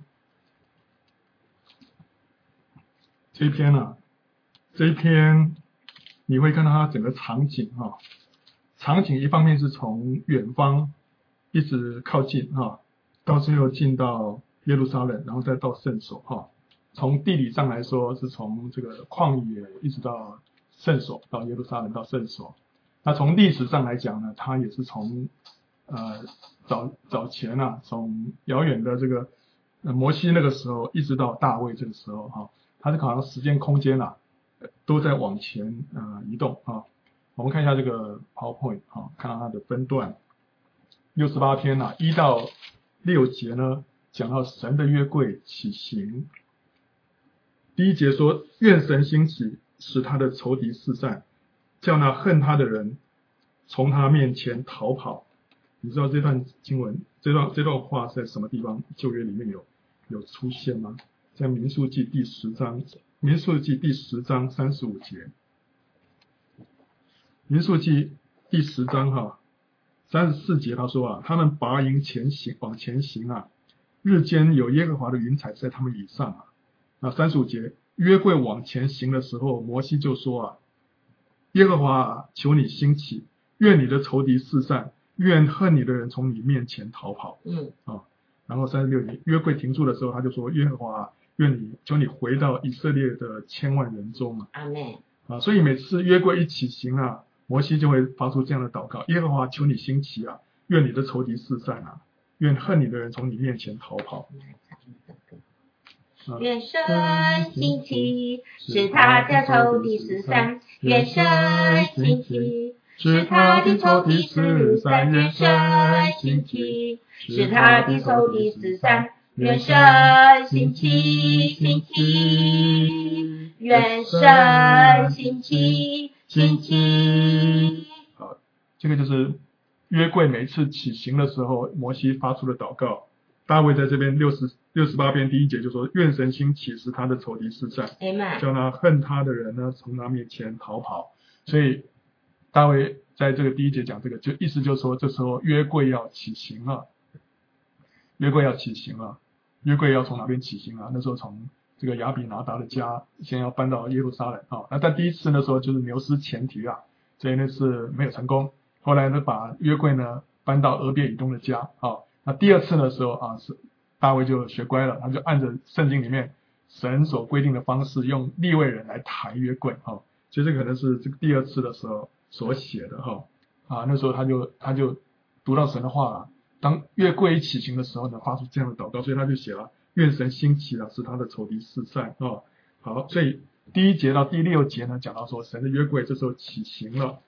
这一篇你会看到它整个场景场景一方面是从远方一直靠近到最后进到耶路撒冷，然后再到圣所从地理上来说是从这个旷野一直到圣所，到耶路撒冷到圣所。那从历史上来讲呢，它也是从早前从遥远的这个摩西那个时候一直到大卫这个时候它这个好像时间空间都在往前移动我们看一下这个 PowerPoint 看到它的分段68篇1到6节呢，讲到神的约柜起行。第1节说，愿神兴起，使他的仇敌四散，叫那恨他的人从他面前逃跑。你知道这段经文这段话在什么地方旧约里面有出现吗？在民数记第10章35节。民数记第10章34节他说他们拔营往前行日间有耶和华的云彩在他们以上那35节，约柜往前行的时候，摩西就说耶和华求你兴起，愿你的仇敌四散，愿恨你的人从你面前逃跑。然后36节，约柜停住的时候，他就说耶和华求你回到以色列的千万人中阿们所以每次约柜一起行摩西就会发出这样的祷告，耶和华求你兴起愿你的仇敌四散愿恨你的人从你面前逃跑。 愿神兴起，使他的仇敌四散，愿神兴起，使他的仇敌四散，愿神兴起，使他的仇敌四散，愿神兴起，兴起，愿神兴起，兴起。 好，这个就是约柜每次起行的时候，摩西发出的祷告。大卫在这边68篇第1节就说，愿神兴起，使他的仇敌四散，叫那恨他的人呢从他面前逃跑。所以大卫在这个第1节讲这个，就意思就是说，这时候约柜要起行了，约柜要起行了约柜要从哪边起行啊？那时候从这个亚比拿达的家先要搬到耶路撒冷啊。那但第一次那时候就是牛失前蹄啊，所以那次没有成功。后来呢，把约柜呢搬到俄别以东的家啊。那第二次的时候啊，是大卫就学乖了，他就按着圣经里面神所规定的方式，用利未人来抬约柜啊。所以这可能是这个第二次的时候所写的哈啊。那时候他就读到神的话了。当约柜一起行的时候呢，发出这样的祷告，所以他就写了愿神兴起了，使他的仇敌四散啊。好，所以第1节到第6节呢，讲到说神的约柜这时候起行了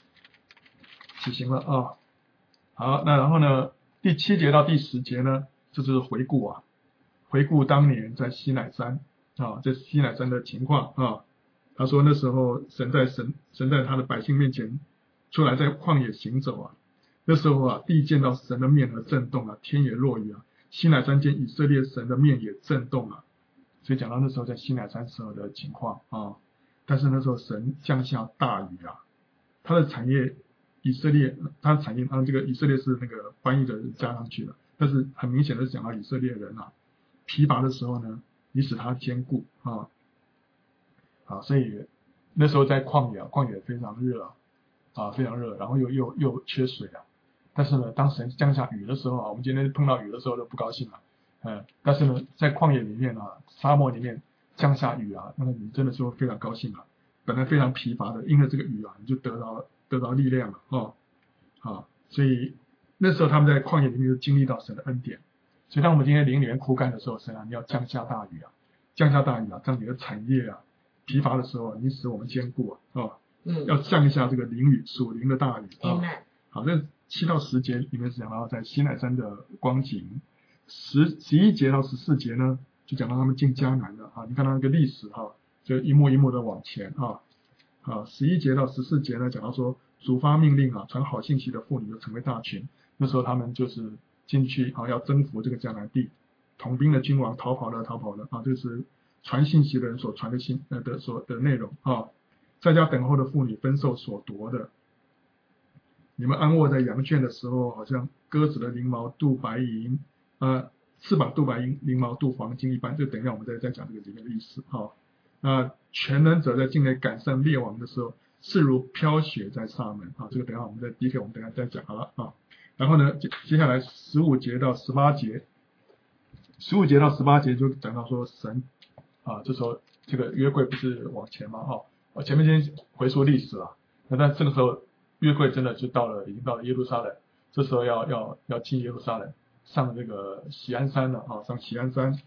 啊。好，那然后呢，第7节到第10节呢，这就是回顾当年在西乃山啊，在西乃山的情况啊。他说那时候神在他的百姓面前出来在旷野行走啊。那时候啊，地见到神的面而震动啊，天也落雨啊，西乃山见以色列神的面也震动啊。所以讲到那时候在西乃山时候的情况啊。但是那时候神降下大雨啊，他的产业以色列，他的产业这个以色列是那个翻译的人加上去了，但是很明显的是讲到以色列人啊，疲乏的时候呢，你使他坚固啊。啊，所以那时候在旷野非常热啊，非常热，然后又缺水啊。但是呢，当神降下雨的时候啊，我们今天碰到雨的时候都不高兴了，但是呢，在旷野里面啊，沙漠里面降下雨啊，那么你真的是会非常高兴啊。本来非常疲乏的，因为这个雨啊，你就得到力量了所以那时候他们在旷野里面就经历到神的恩典。所以当我们今天灵里面枯干的时候，神啊，你要降下大雨啊，让你的产业啊疲乏的时候，你使我们坚固要降一下这个灵雨，属灵的大雨啊。好，这7到10节里面是讲到在西乃山的光景，11节到14节呢，就讲到他们进迦南了啊。你看到那个历史就一幕一幕的往前11节到14节呢，讲到说主发命令啊，传好信息的妇女就成为大群。那时候他们就是进去要征服这个迦南地，统兵的君王逃跑了啊，这是传信息的人所传的的内容啊。在家等候的妇女分受所夺的。你们安卧在羊圈的时候，好像鸽子的翎毛镀白银，翅膀镀白银，翎毛镀黄金一般。就等一下我们再讲这个里面的意思全能者在境内赶上列王的时候，势如飘雪在撒门这个等一下我们在第一个我们等一下再讲好了啊。然后呢，接下来15节到18节就讲到说神这时候这个约柜不是往前吗前面先回溯历史了，但这个时候约柜真的就已经到了耶路撒冷，这时候要进耶路撒冷，上这个锡安山了上锡安山，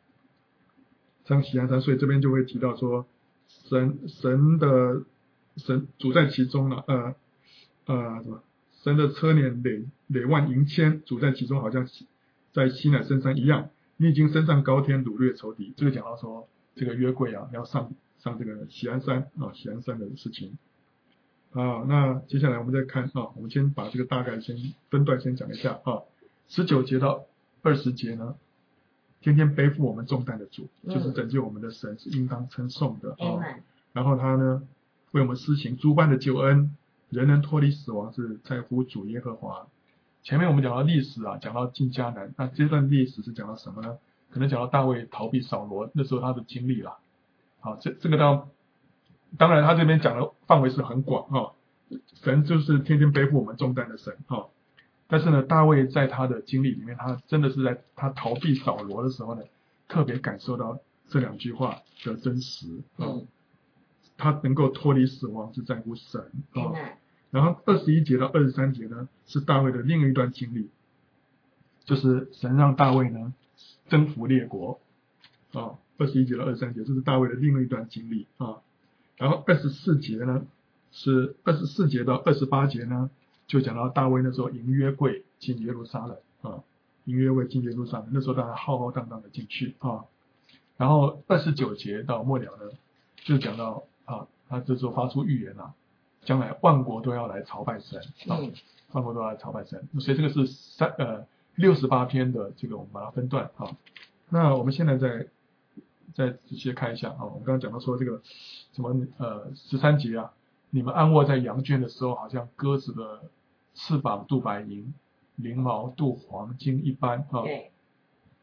所以这边就会提到说神主在其中了，神的车辇累万银千，主在其中，好像在西乃深山一样。你已经升上高天，掳掠仇敌。这个讲到说这个约柜要上这个锡安山锡安山的事情。那接下来我们再看我们先把这个大概先分段先讲一下19节到20节呢，天天背负我们重担的主，就是拯救我们的神，是应当称颂的然后他呢为我们施行诸般的救恩，人能脱离死亡是在乎主耶和华。前面我们讲到历史讲到进迦南，那这段历史是讲到什么呢？可能讲到大卫逃避扫罗那时候他的经历了。这个当然他这边讲的范围是很广神就是天天背负我们重担的神但是呢，大卫在他的经历里面，他真的是在他逃避扫罗的时候呢，特别感受到这2句话的真实他能够脱离死亡是在乎神然后21节到23节呢，是大卫的另一段经历，就是神让大卫呢征服列国21节到23节，这是大卫的另一段经历然后24节呢，是24节到28节呢，就讲到大卫那时候迎约柜进耶路撒冷迎约柜进耶路撒冷，那时候大家浩浩荡荡的进去然后29节到末了呢，就讲到他这时候发出预言将来万国都要来朝拜神万国都要来朝拜神，所以这个是68篇的这个我们把它分段那我们现在再仔细看一下我们刚刚讲到说这个什么13节你们安卧在羊圈的时候，好像鸽子的翅膀镀白银，翎毛镀黄金一般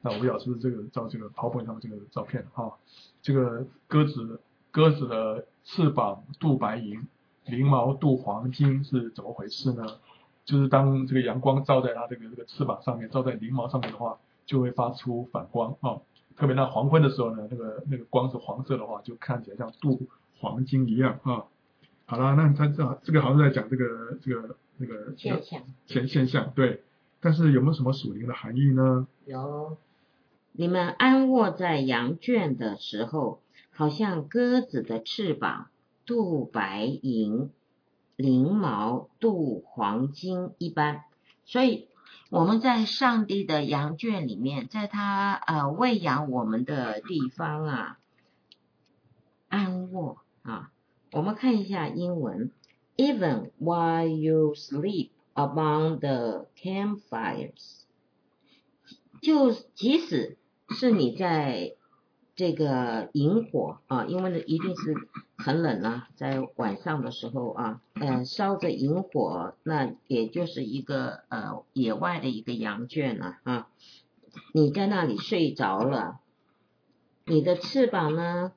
那我不晓得是不是这个照这个 PowerPoint 上的这个照片啊，这个鸽子的翅膀镀白银，翎毛镀黄金是怎么回事呢？就是当这个阳光照在它这个翅膀上面，照在翎毛上面的话，就会发出反光啊。特别到黄昏的时候呢，那个光是黄色的话，就看起来像镀黄金一样啊。好啦，那这个好像在讲这个那个现象对，但是有没有什么属灵的含义呢？ 有，你们安卧在羊圈的时候，好像鸽子的翅膀镀白银，翎毛镀黄金一般。所以我们在上帝的羊圈里面，在他喂养我们的地方啊，安卧啊。我们看一下英文 ，Even while you sleep among the campfires， 就即使是你在这个萤火啊，因为呢一定是很冷啊，在晚上的时候啊，烧着萤火，那也就是一个野外的一个羊圈了啊，你在那里睡着了，你的翅膀呢？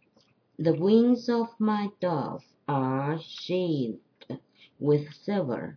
The wings of my dove are shaded with silver,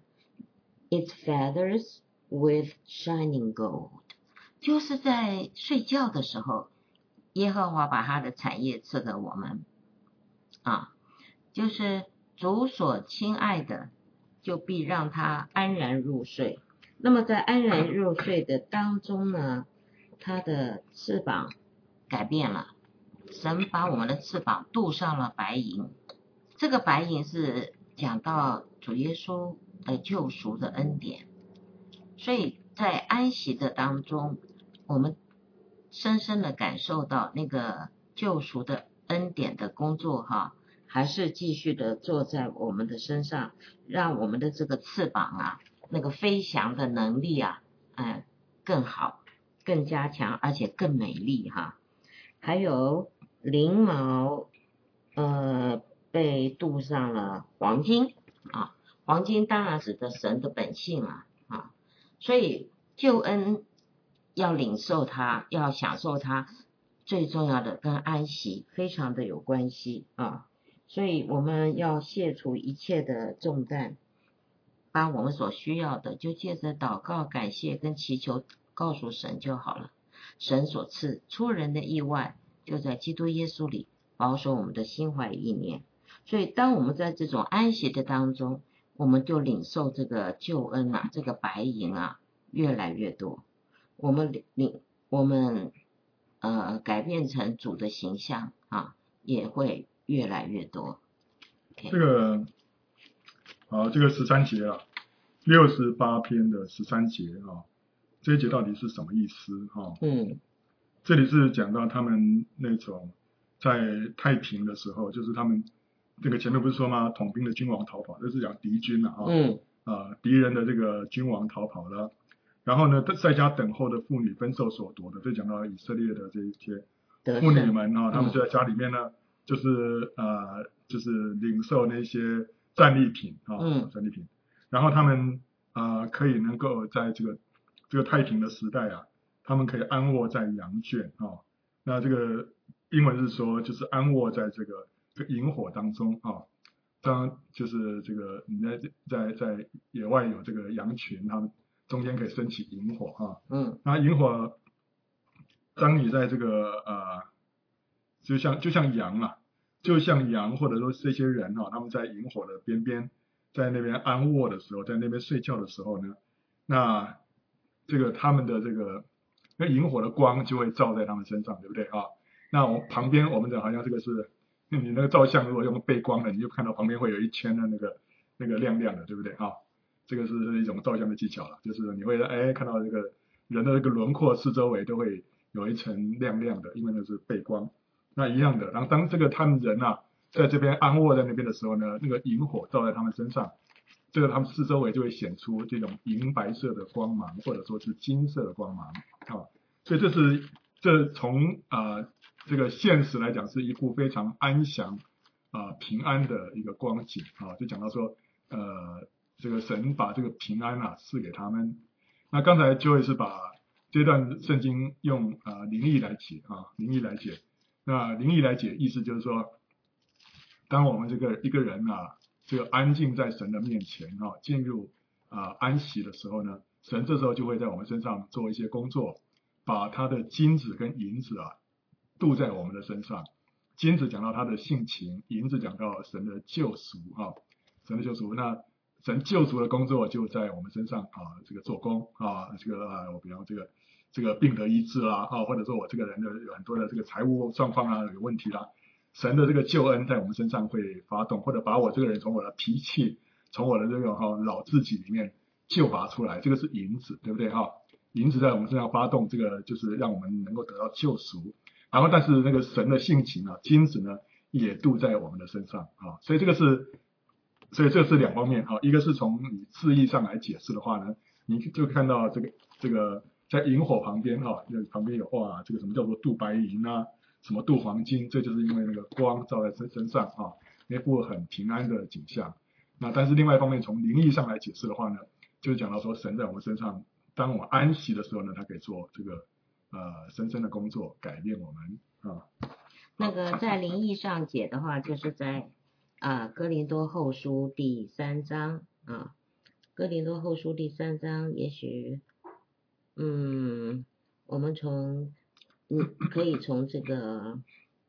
its feathers with shining gold。 就是在睡觉的时候，耶和华把他的产业赐给我们啊，就是主所亲爱的，就必让他安然入睡。那么在安然入睡的当中呢，他的翅膀改变了，神把我们的翅膀镀上了白银，这个白银是讲到主耶稣救赎的恩典，所以在安息的当中，我们深深的感受到那个救赎的恩典的工作哈，还是继续的做在我们的身上，让我们的这个翅膀啊，那个飞翔的能力啊，更好，更加强，而且更美丽哈。还有翎毛被镀上了黄金啊，黄金当然指的神的本性啊，所以救恩要领受它，要享受它，最重要的跟安息非常的有关系啊，所以我们要卸除一切的重担，把我们所需要的就借着祷告、感谢跟祈求告诉神就好了。神所赐出人的意外，就在基督耶稣里保守我们的心怀意念。所以当我们在这种安息的当中，我们就领受这个救恩啊，这个白银啊越来越多，我们改变成主的形象啊，也会越来越多。 这个这个13节啊，68篇的13节啊，这一节到底是什么意思啊？这里是讲到他们那种在太平的时候，就是他们这个前面不是说吗？统兵的君王逃跑，这是讲敌军敌人的这个君王逃跑了，然后呢，在家等候的妇女分受所夺的，这讲到以色列的这一些妇女们啊，他们就在家里面呢，就是领受那些战利品战利品，然后他们可以能够在这个太平的时代啊，他们可以安卧在羊圈啊，那这个英文是说就是安卧在这个萤火当中啊，当就是这个你在野外有这个羊群，他们中间可以升起萤火啊，那萤火当你在这个就像羊啊，就像羊或者说这些人啊，他们在萤火的边边，在那边安卧的时候，在那边睡觉的时候呢，那这个他们的这个那萤火的光就会照在他们身上，对不对啊？那旁边我们的好像这个是你那个照相如果用背光的，你就看到旁边会有一圈的那个亮亮的，对不对啊？这个是一种照相的技巧了，就是你会看到这个人的这个轮廓四周围都会有一层亮亮的，因为那是背光。那一样的，然后当这个他们人啊在这边安卧在那边的时候呢，那个萤火照在他们身上，这个他们四周围就会显出这种银白色的光芒，或者说是金色的光芒啊。所以这从这个现实来讲是一幅非常安详平安的一个光景啊，就讲到说这个神把这个平安赐给他们。那刚才Joy是把这段圣经用灵意来解灵意来解。那灵意来解意思就是说，当我们一个人这个安静在神的面前进入安息的时候呢，神这时候就会在我们身上做一些工作，把他的金子跟银子镀在我们的身上。金子讲到他的性情，银子讲到神的救赎神的救赎。那神救赎的工作就在我们身上这个做工这个我比方这个病得医治啦或者说我这个人的有很多的这个财务状况有问题啦，神的这个救恩在我们身上会发动，或者把我这个人从我的脾气，从我的这个老自己里面救拔出来，这个是银子，对不对银子在我们身上发动，这个就是让我们能够得到救赎。然后但是那个神的性情金子呢也镀在我们的身上所以这是两方面一个是从你字义上来解释的话呢，你就看到这个在萤火旁边旁边有这个什么叫做镀白银什么镀黄金，这就是因为那个光照在身上那幅很平安的景象。那但是另外一方面从灵意上来解释的话呢，就是讲到说神在我们身上，当我们安息的时候呢，他可以做这个深深的工作，改变我们那个在灵意上解的话，就是在哥林多后书第3章哥林多后书第3章，也许我们可以从这个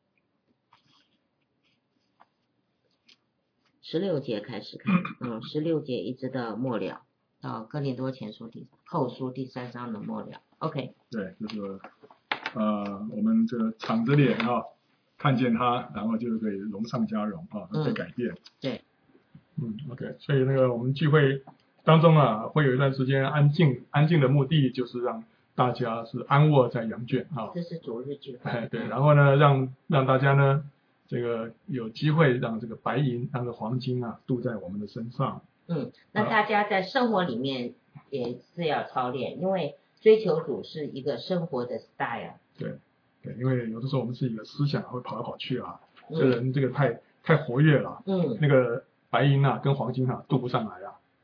16节开始看16节一直到末了，到哥林多后书第3章的末了。 OK， 对，就是我们这个敞着脸看见他，然后就可以荣上加荣被改变。 对 OK， 所以那个我们聚会当中会有一段时间安静的目的就是让大家是安卧在羊圈这是主日聚会。 对，然后呢让大家呢这个有机会让这个白银让这个黄金镀在我们的身上。 那大家在生活里面也是要操练，因为追求主是一个生活的 style。 对，因为有的时候我们自己的思想会跑来跑去这人这个太活跃了那个白银跟黄金镀不上来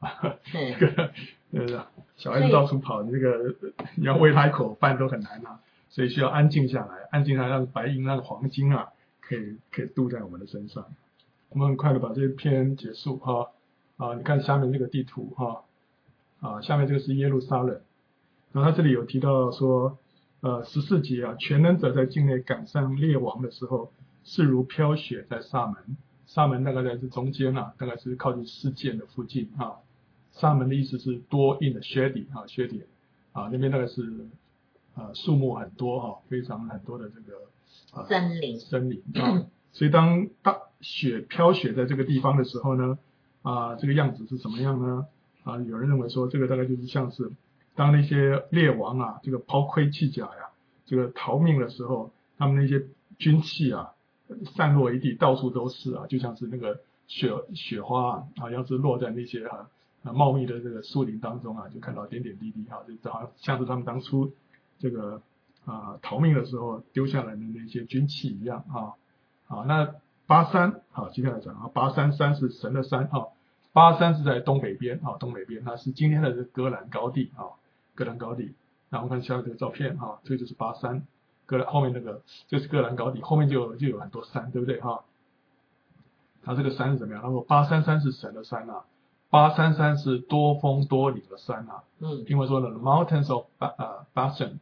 这个小孩子到处跑，这个你要喂他一口饭都很难所以需要安静下来让白银让黄金可以镀在我们的身上。我们很快的把这篇结束你看下面这个地图下面这个是耶路撒冷，然后他这里有提到说14节全能者在境内赶上列王的时候，是如飘雪在撒门大概在这中间大概是靠近事件的附近撒门的意思是多 in 的薛底那边大概是树木很多非常很多的这个森林所以当飘雪在这个地方的时候呢这个样子是什么样呢有人认为说这个大概就是像是当那些列王这个抛盔弃甲这个逃命的时候，他们那些军器散落一地，到处都是就像是那个雪花要是落在那些茂密的这个树林当中就看到点点滴滴就好像是他们当初这个逃命的时候丢下来的那些军器一样那巴山接下来讲巴山山是神的山巴山是在东北边它是今天的戈兰高地戈兰高地。然后我们看下面这个照片这个就是巴山，后面那个就是戈兰高地，后面就有很多山，对不对它这个山是怎么样？他说巴山山是神的山巴山山是多峰多岭的山英文说的 mountains of Bashan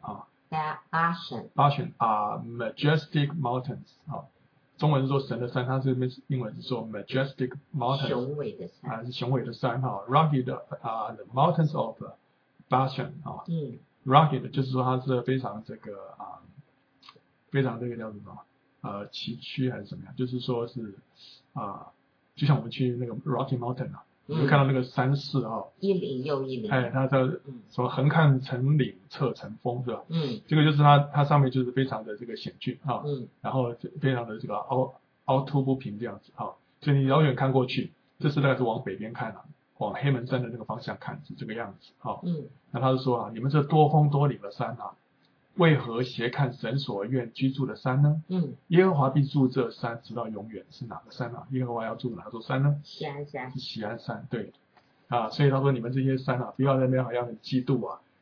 Bashan are majestic mountains 中文是说神的山，它这边英文是说 majestic mountains 雄伟的山是雄伟的山rugged the mountains of Bashan rugged 就是说它是非常这个非常这个叫什么崎岖还是怎么样，就是说是就像我们去那个 Rocky Mountain 你会看到那个山势一岭又一岭它叫什么横看成岭侧成峰是吧这个就是它上面就是非常的这个险峻然后非常的这个凹凸不平这样子所以你遥远看过去，这是大概是往北边看往黑门山的那个方向看是这个样子那他就说你们这多峰多岭的山为何斜看神所愿居住的山呢耶和华必住这山直到永远，是哪个山耶和华要住哪座山呢？ 锡安山是锡安山对所以他说你们这些山不要在那边好像很嫉妒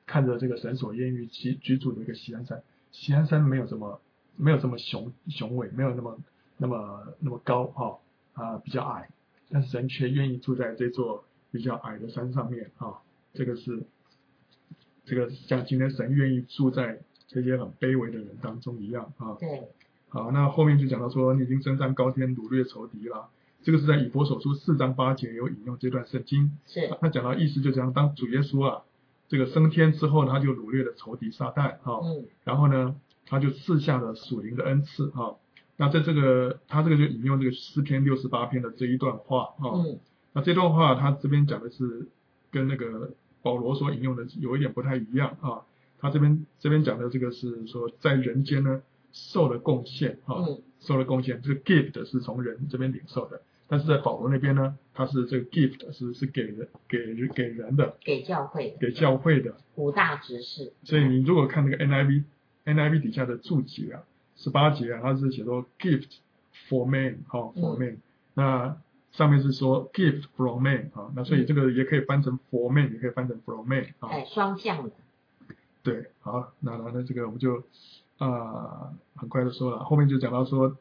看着这个神所愿意居住的一个锡安山。锡安山没有这么雄伟，没有那么高比较矮，但是神却愿意住在这座比较矮的山上面这个像今天神愿意住在这些很卑微的人当中一样对。 好，那后面就讲到说，你已经升上高天，掳掠仇敌了。这个是在以弗所书4章8节有引用这段圣经。 是。 他讲到意思就这样，当主耶稣这个升天之后呢，他就掳掠了仇敌撒旦然后呢，他就赐下了属灵的恩赐那在他这个就引用这个诗篇68篇的这一段话那这段话他这边讲的是跟那个保罗所引用的有一点不太一样他这边讲的这个是说在人间呢受了贡献受了贡献，这个 gift 是从人这边领受的，但是在保罗那边呢，他是这个 gift 是给人的，给教会的五大执事。 所以你如果看那个 NIV 底下的注解18节他是写说 gift for man for man，那上面是说 gift from man 那所以这个也可以翻成 for man，也可以翻成 from man 双向的。 对，好，那这个我们就很快的说了，后面就讲到说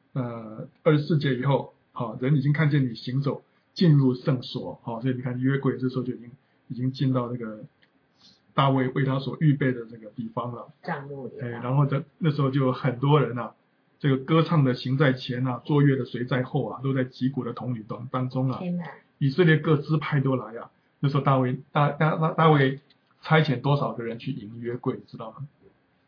24节以后人已经看见你行走进入圣所所以你看约柜这时候就已经进到那个大卫为他所预备的这个地方了， 帐幕里然后那时候就有很多人这个歌唱的行在前坐乐的随在后都在击鼓的童女当中以色列各支派都来那时候大卫差遣多少个人去迎约柜，知道吗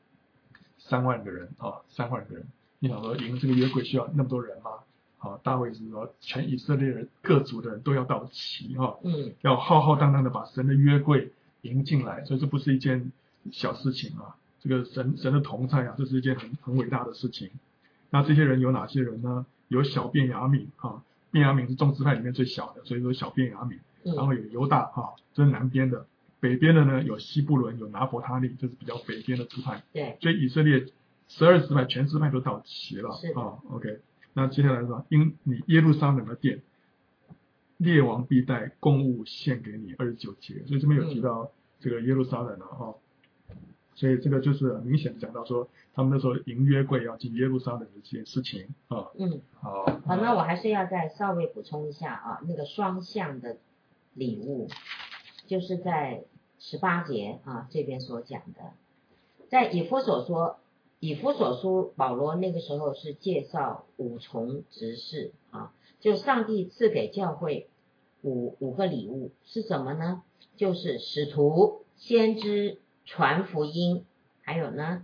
？3万个人3万个人。你想说迎这个约柜需要那么多人吗？大卫是说全以色列人各族的人都要到齐要浩浩荡荡的把神的约柜迎进来，所以这不是一件小事情这个神的同在这是一件很伟大的事情。那这些人有哪些人呢？有小便雅悯便雅悯是众支派里面最小的，所以说小便雅悯然后有犹大这是南边的，北边的呢有西布伦有拿伯他利，这是比较北边的支派。 对， 所以以色列12支派全支派都到齐了OK。那接下来说，因你耶路撒冷的殿，列王必带供物献给你29节，所以这边有提到这个耶路撒冷所以这个就是很明显讲到说，他们那时候迎约柜要进耶路撒冷的这件事情好， 那我还是要再稍微补充一下那个双向的礼物，就是在18节这边所讲的，在以弗所书保罗那个时候是介绍5重执事就上帝赐给教会五个礼物是什么呢？就是使徒、先知、传福音，还有呢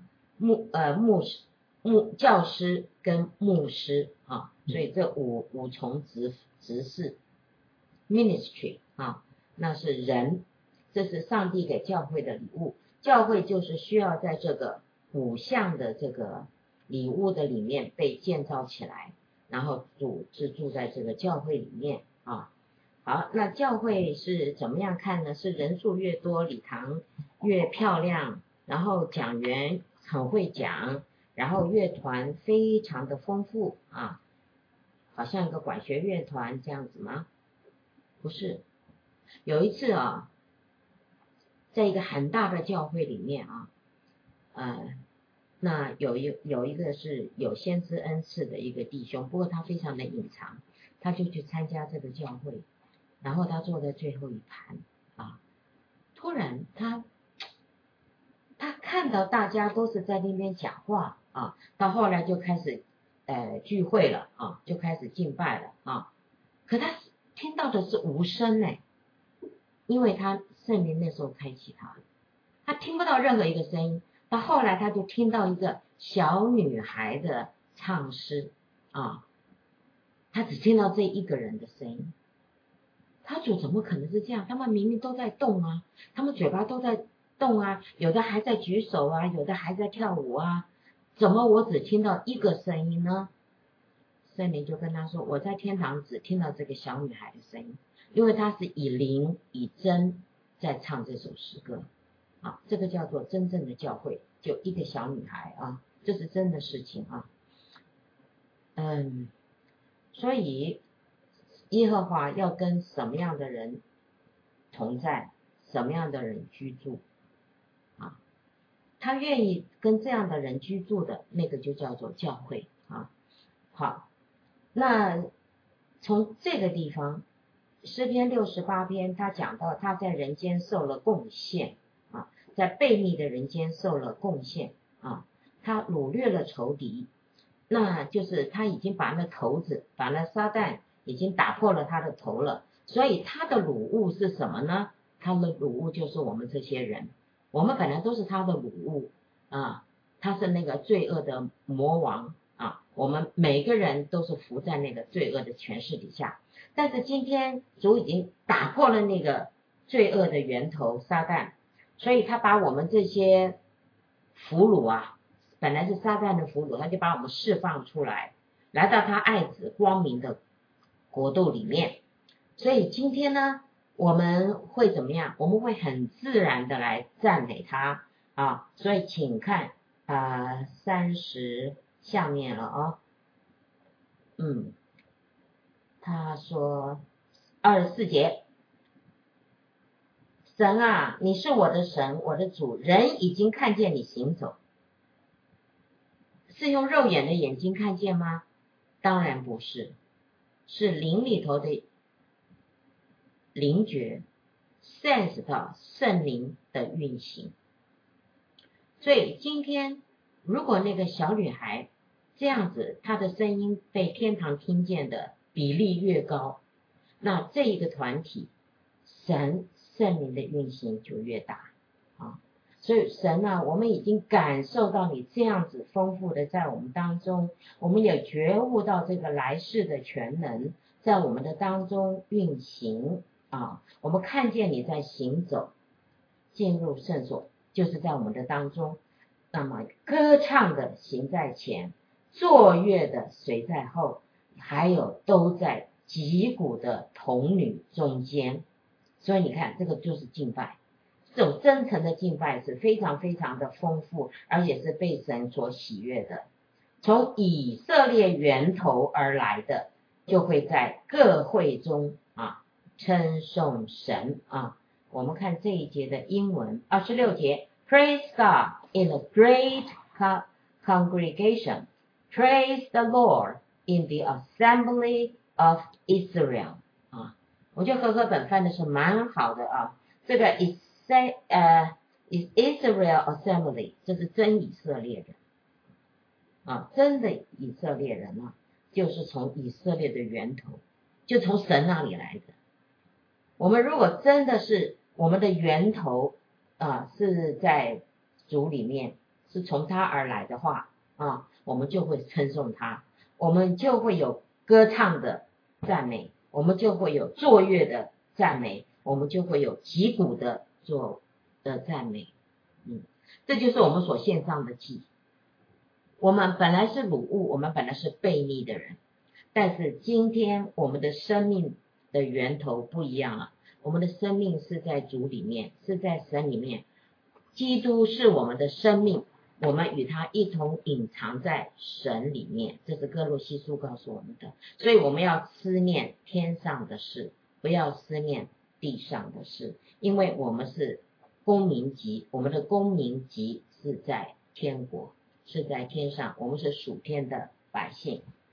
教师跟牧师所以这五重执事 ministry 那是人，这是上帝给教会的礼物。教会就是需要在这个5项的这个礼物的里面被建造起来，然后主是住在这个教会里面好，那教会是怎么样看呢？是人数越多，礼堂越漂亮，然后讲员很会讲，然后乐团非常的丰富好像一个管弦乐团这样子吗？不是。有一次在一个很大的教会里面那有一个是有先知恩赐的一个弟兄，不过他非常的隐藏，他就去参加这个教会，然后他坐在最后一排突然他看到大家都是在那边讲话到后来就开始聚会了就开始敬拜了可他听到的是无声因为他圣灵那时候开启他听不到任何一个声音。到后来他就听到一个小女孩的唱诗他只听到这一个人的声音。他主怎么可能是这样？他们明明都在动他们嘴巴都在动有的还在举手有的还在跳舞怎么我只听到一个声音呢？圣灵就跟他说，我在天堂只听到这个小女孩的声音，因为她是以灵以真在唱这首诗歌这个叫做真正的教会，就一个小女孩这是真的事情所以耶和华要跟什么样的人同在，什么样的人居住他愿意跟这样的人居住的，那个就叫做教会啊。好，那从这个地方，诗篇68篇，他讲到他在人间受了贡献啊，在悖逆的人间受了贡献啊，他掳掠了仇敌，那就是他已经把那头子，把那撒旦已经打破了他的头了，所以他的掳物是什么呢？他的掳物就是我们这些人，我们本来都是他的掳物啊，他是那个罪恶的魔王啊，我们每个人都是服在那个罪恶的权势底下。但是今天主已经打破了那个罪恶的源头撒旦，所以他把我们这些俘虏啊，本来是撒旦的俘虏，他就把我们释放出来，来到他爱子光明的国度里面。所以今天呢，我们会怎么样？我们会很自然的来赞美他啊。所以请看30下面了啊。他说24节，神啊，你是我的神，我的主，人已经看见你行走，是用肉眼的眼睛看见吗？当然不是，是灵里头的灵觉 sense 到圣灵的运行。所以今天如果那个小女孩这样子，她的声音被天堂听见的比例越高，那这一个团体圣灵的运行就越大啊。所以神啊，我们已经感受到你这样子丰富的在我们当中，我们也觉悟到这个来世的全能在我们的当中运行啊。我们看见你在行走，进入圣所，就是在我们的当中。那么歌唱的行在前，作乐的随在后，还有都在击鼓的童女中间。所以你看，这个就是敬拜，这种真诚的敬拜是非常非常的丰富，而且是被神所喜悦的。从以色列源头而来的，就会在各会中称颂神啊。我们看这一节的英文，26节 ，Praise God in a great congregation, praise the Lord in the assembly of Israel 啊。我觉得和合本翻的是蛮好的啊。这个is Israel assembly， 这是真以色列人啊，真的以色列人啊，就是从以色列的源头，就从神那里来的。我们如果真的是我们的源头是在主里面，是从他而来的话我们就会称颂他，我们就会有歌唱的赞美，我们就会有作乐的赞美，我们就会有击鼓的赞美。这就是我们所献上的祭。我们本来是掳物，我们本来是悖逆的人，但是今天我们的生命的源头不一样了，我们的生命是在主里面，是在神里面，基督是我们的生命，我们与他一同隐藏在神里面，这是哥罗西书告诉我们的。所以我们要思念天上的事，不要思念地上的事，因为我们是公民籍，我们的公民籍是在天国，是在天上，我们是属天的百姓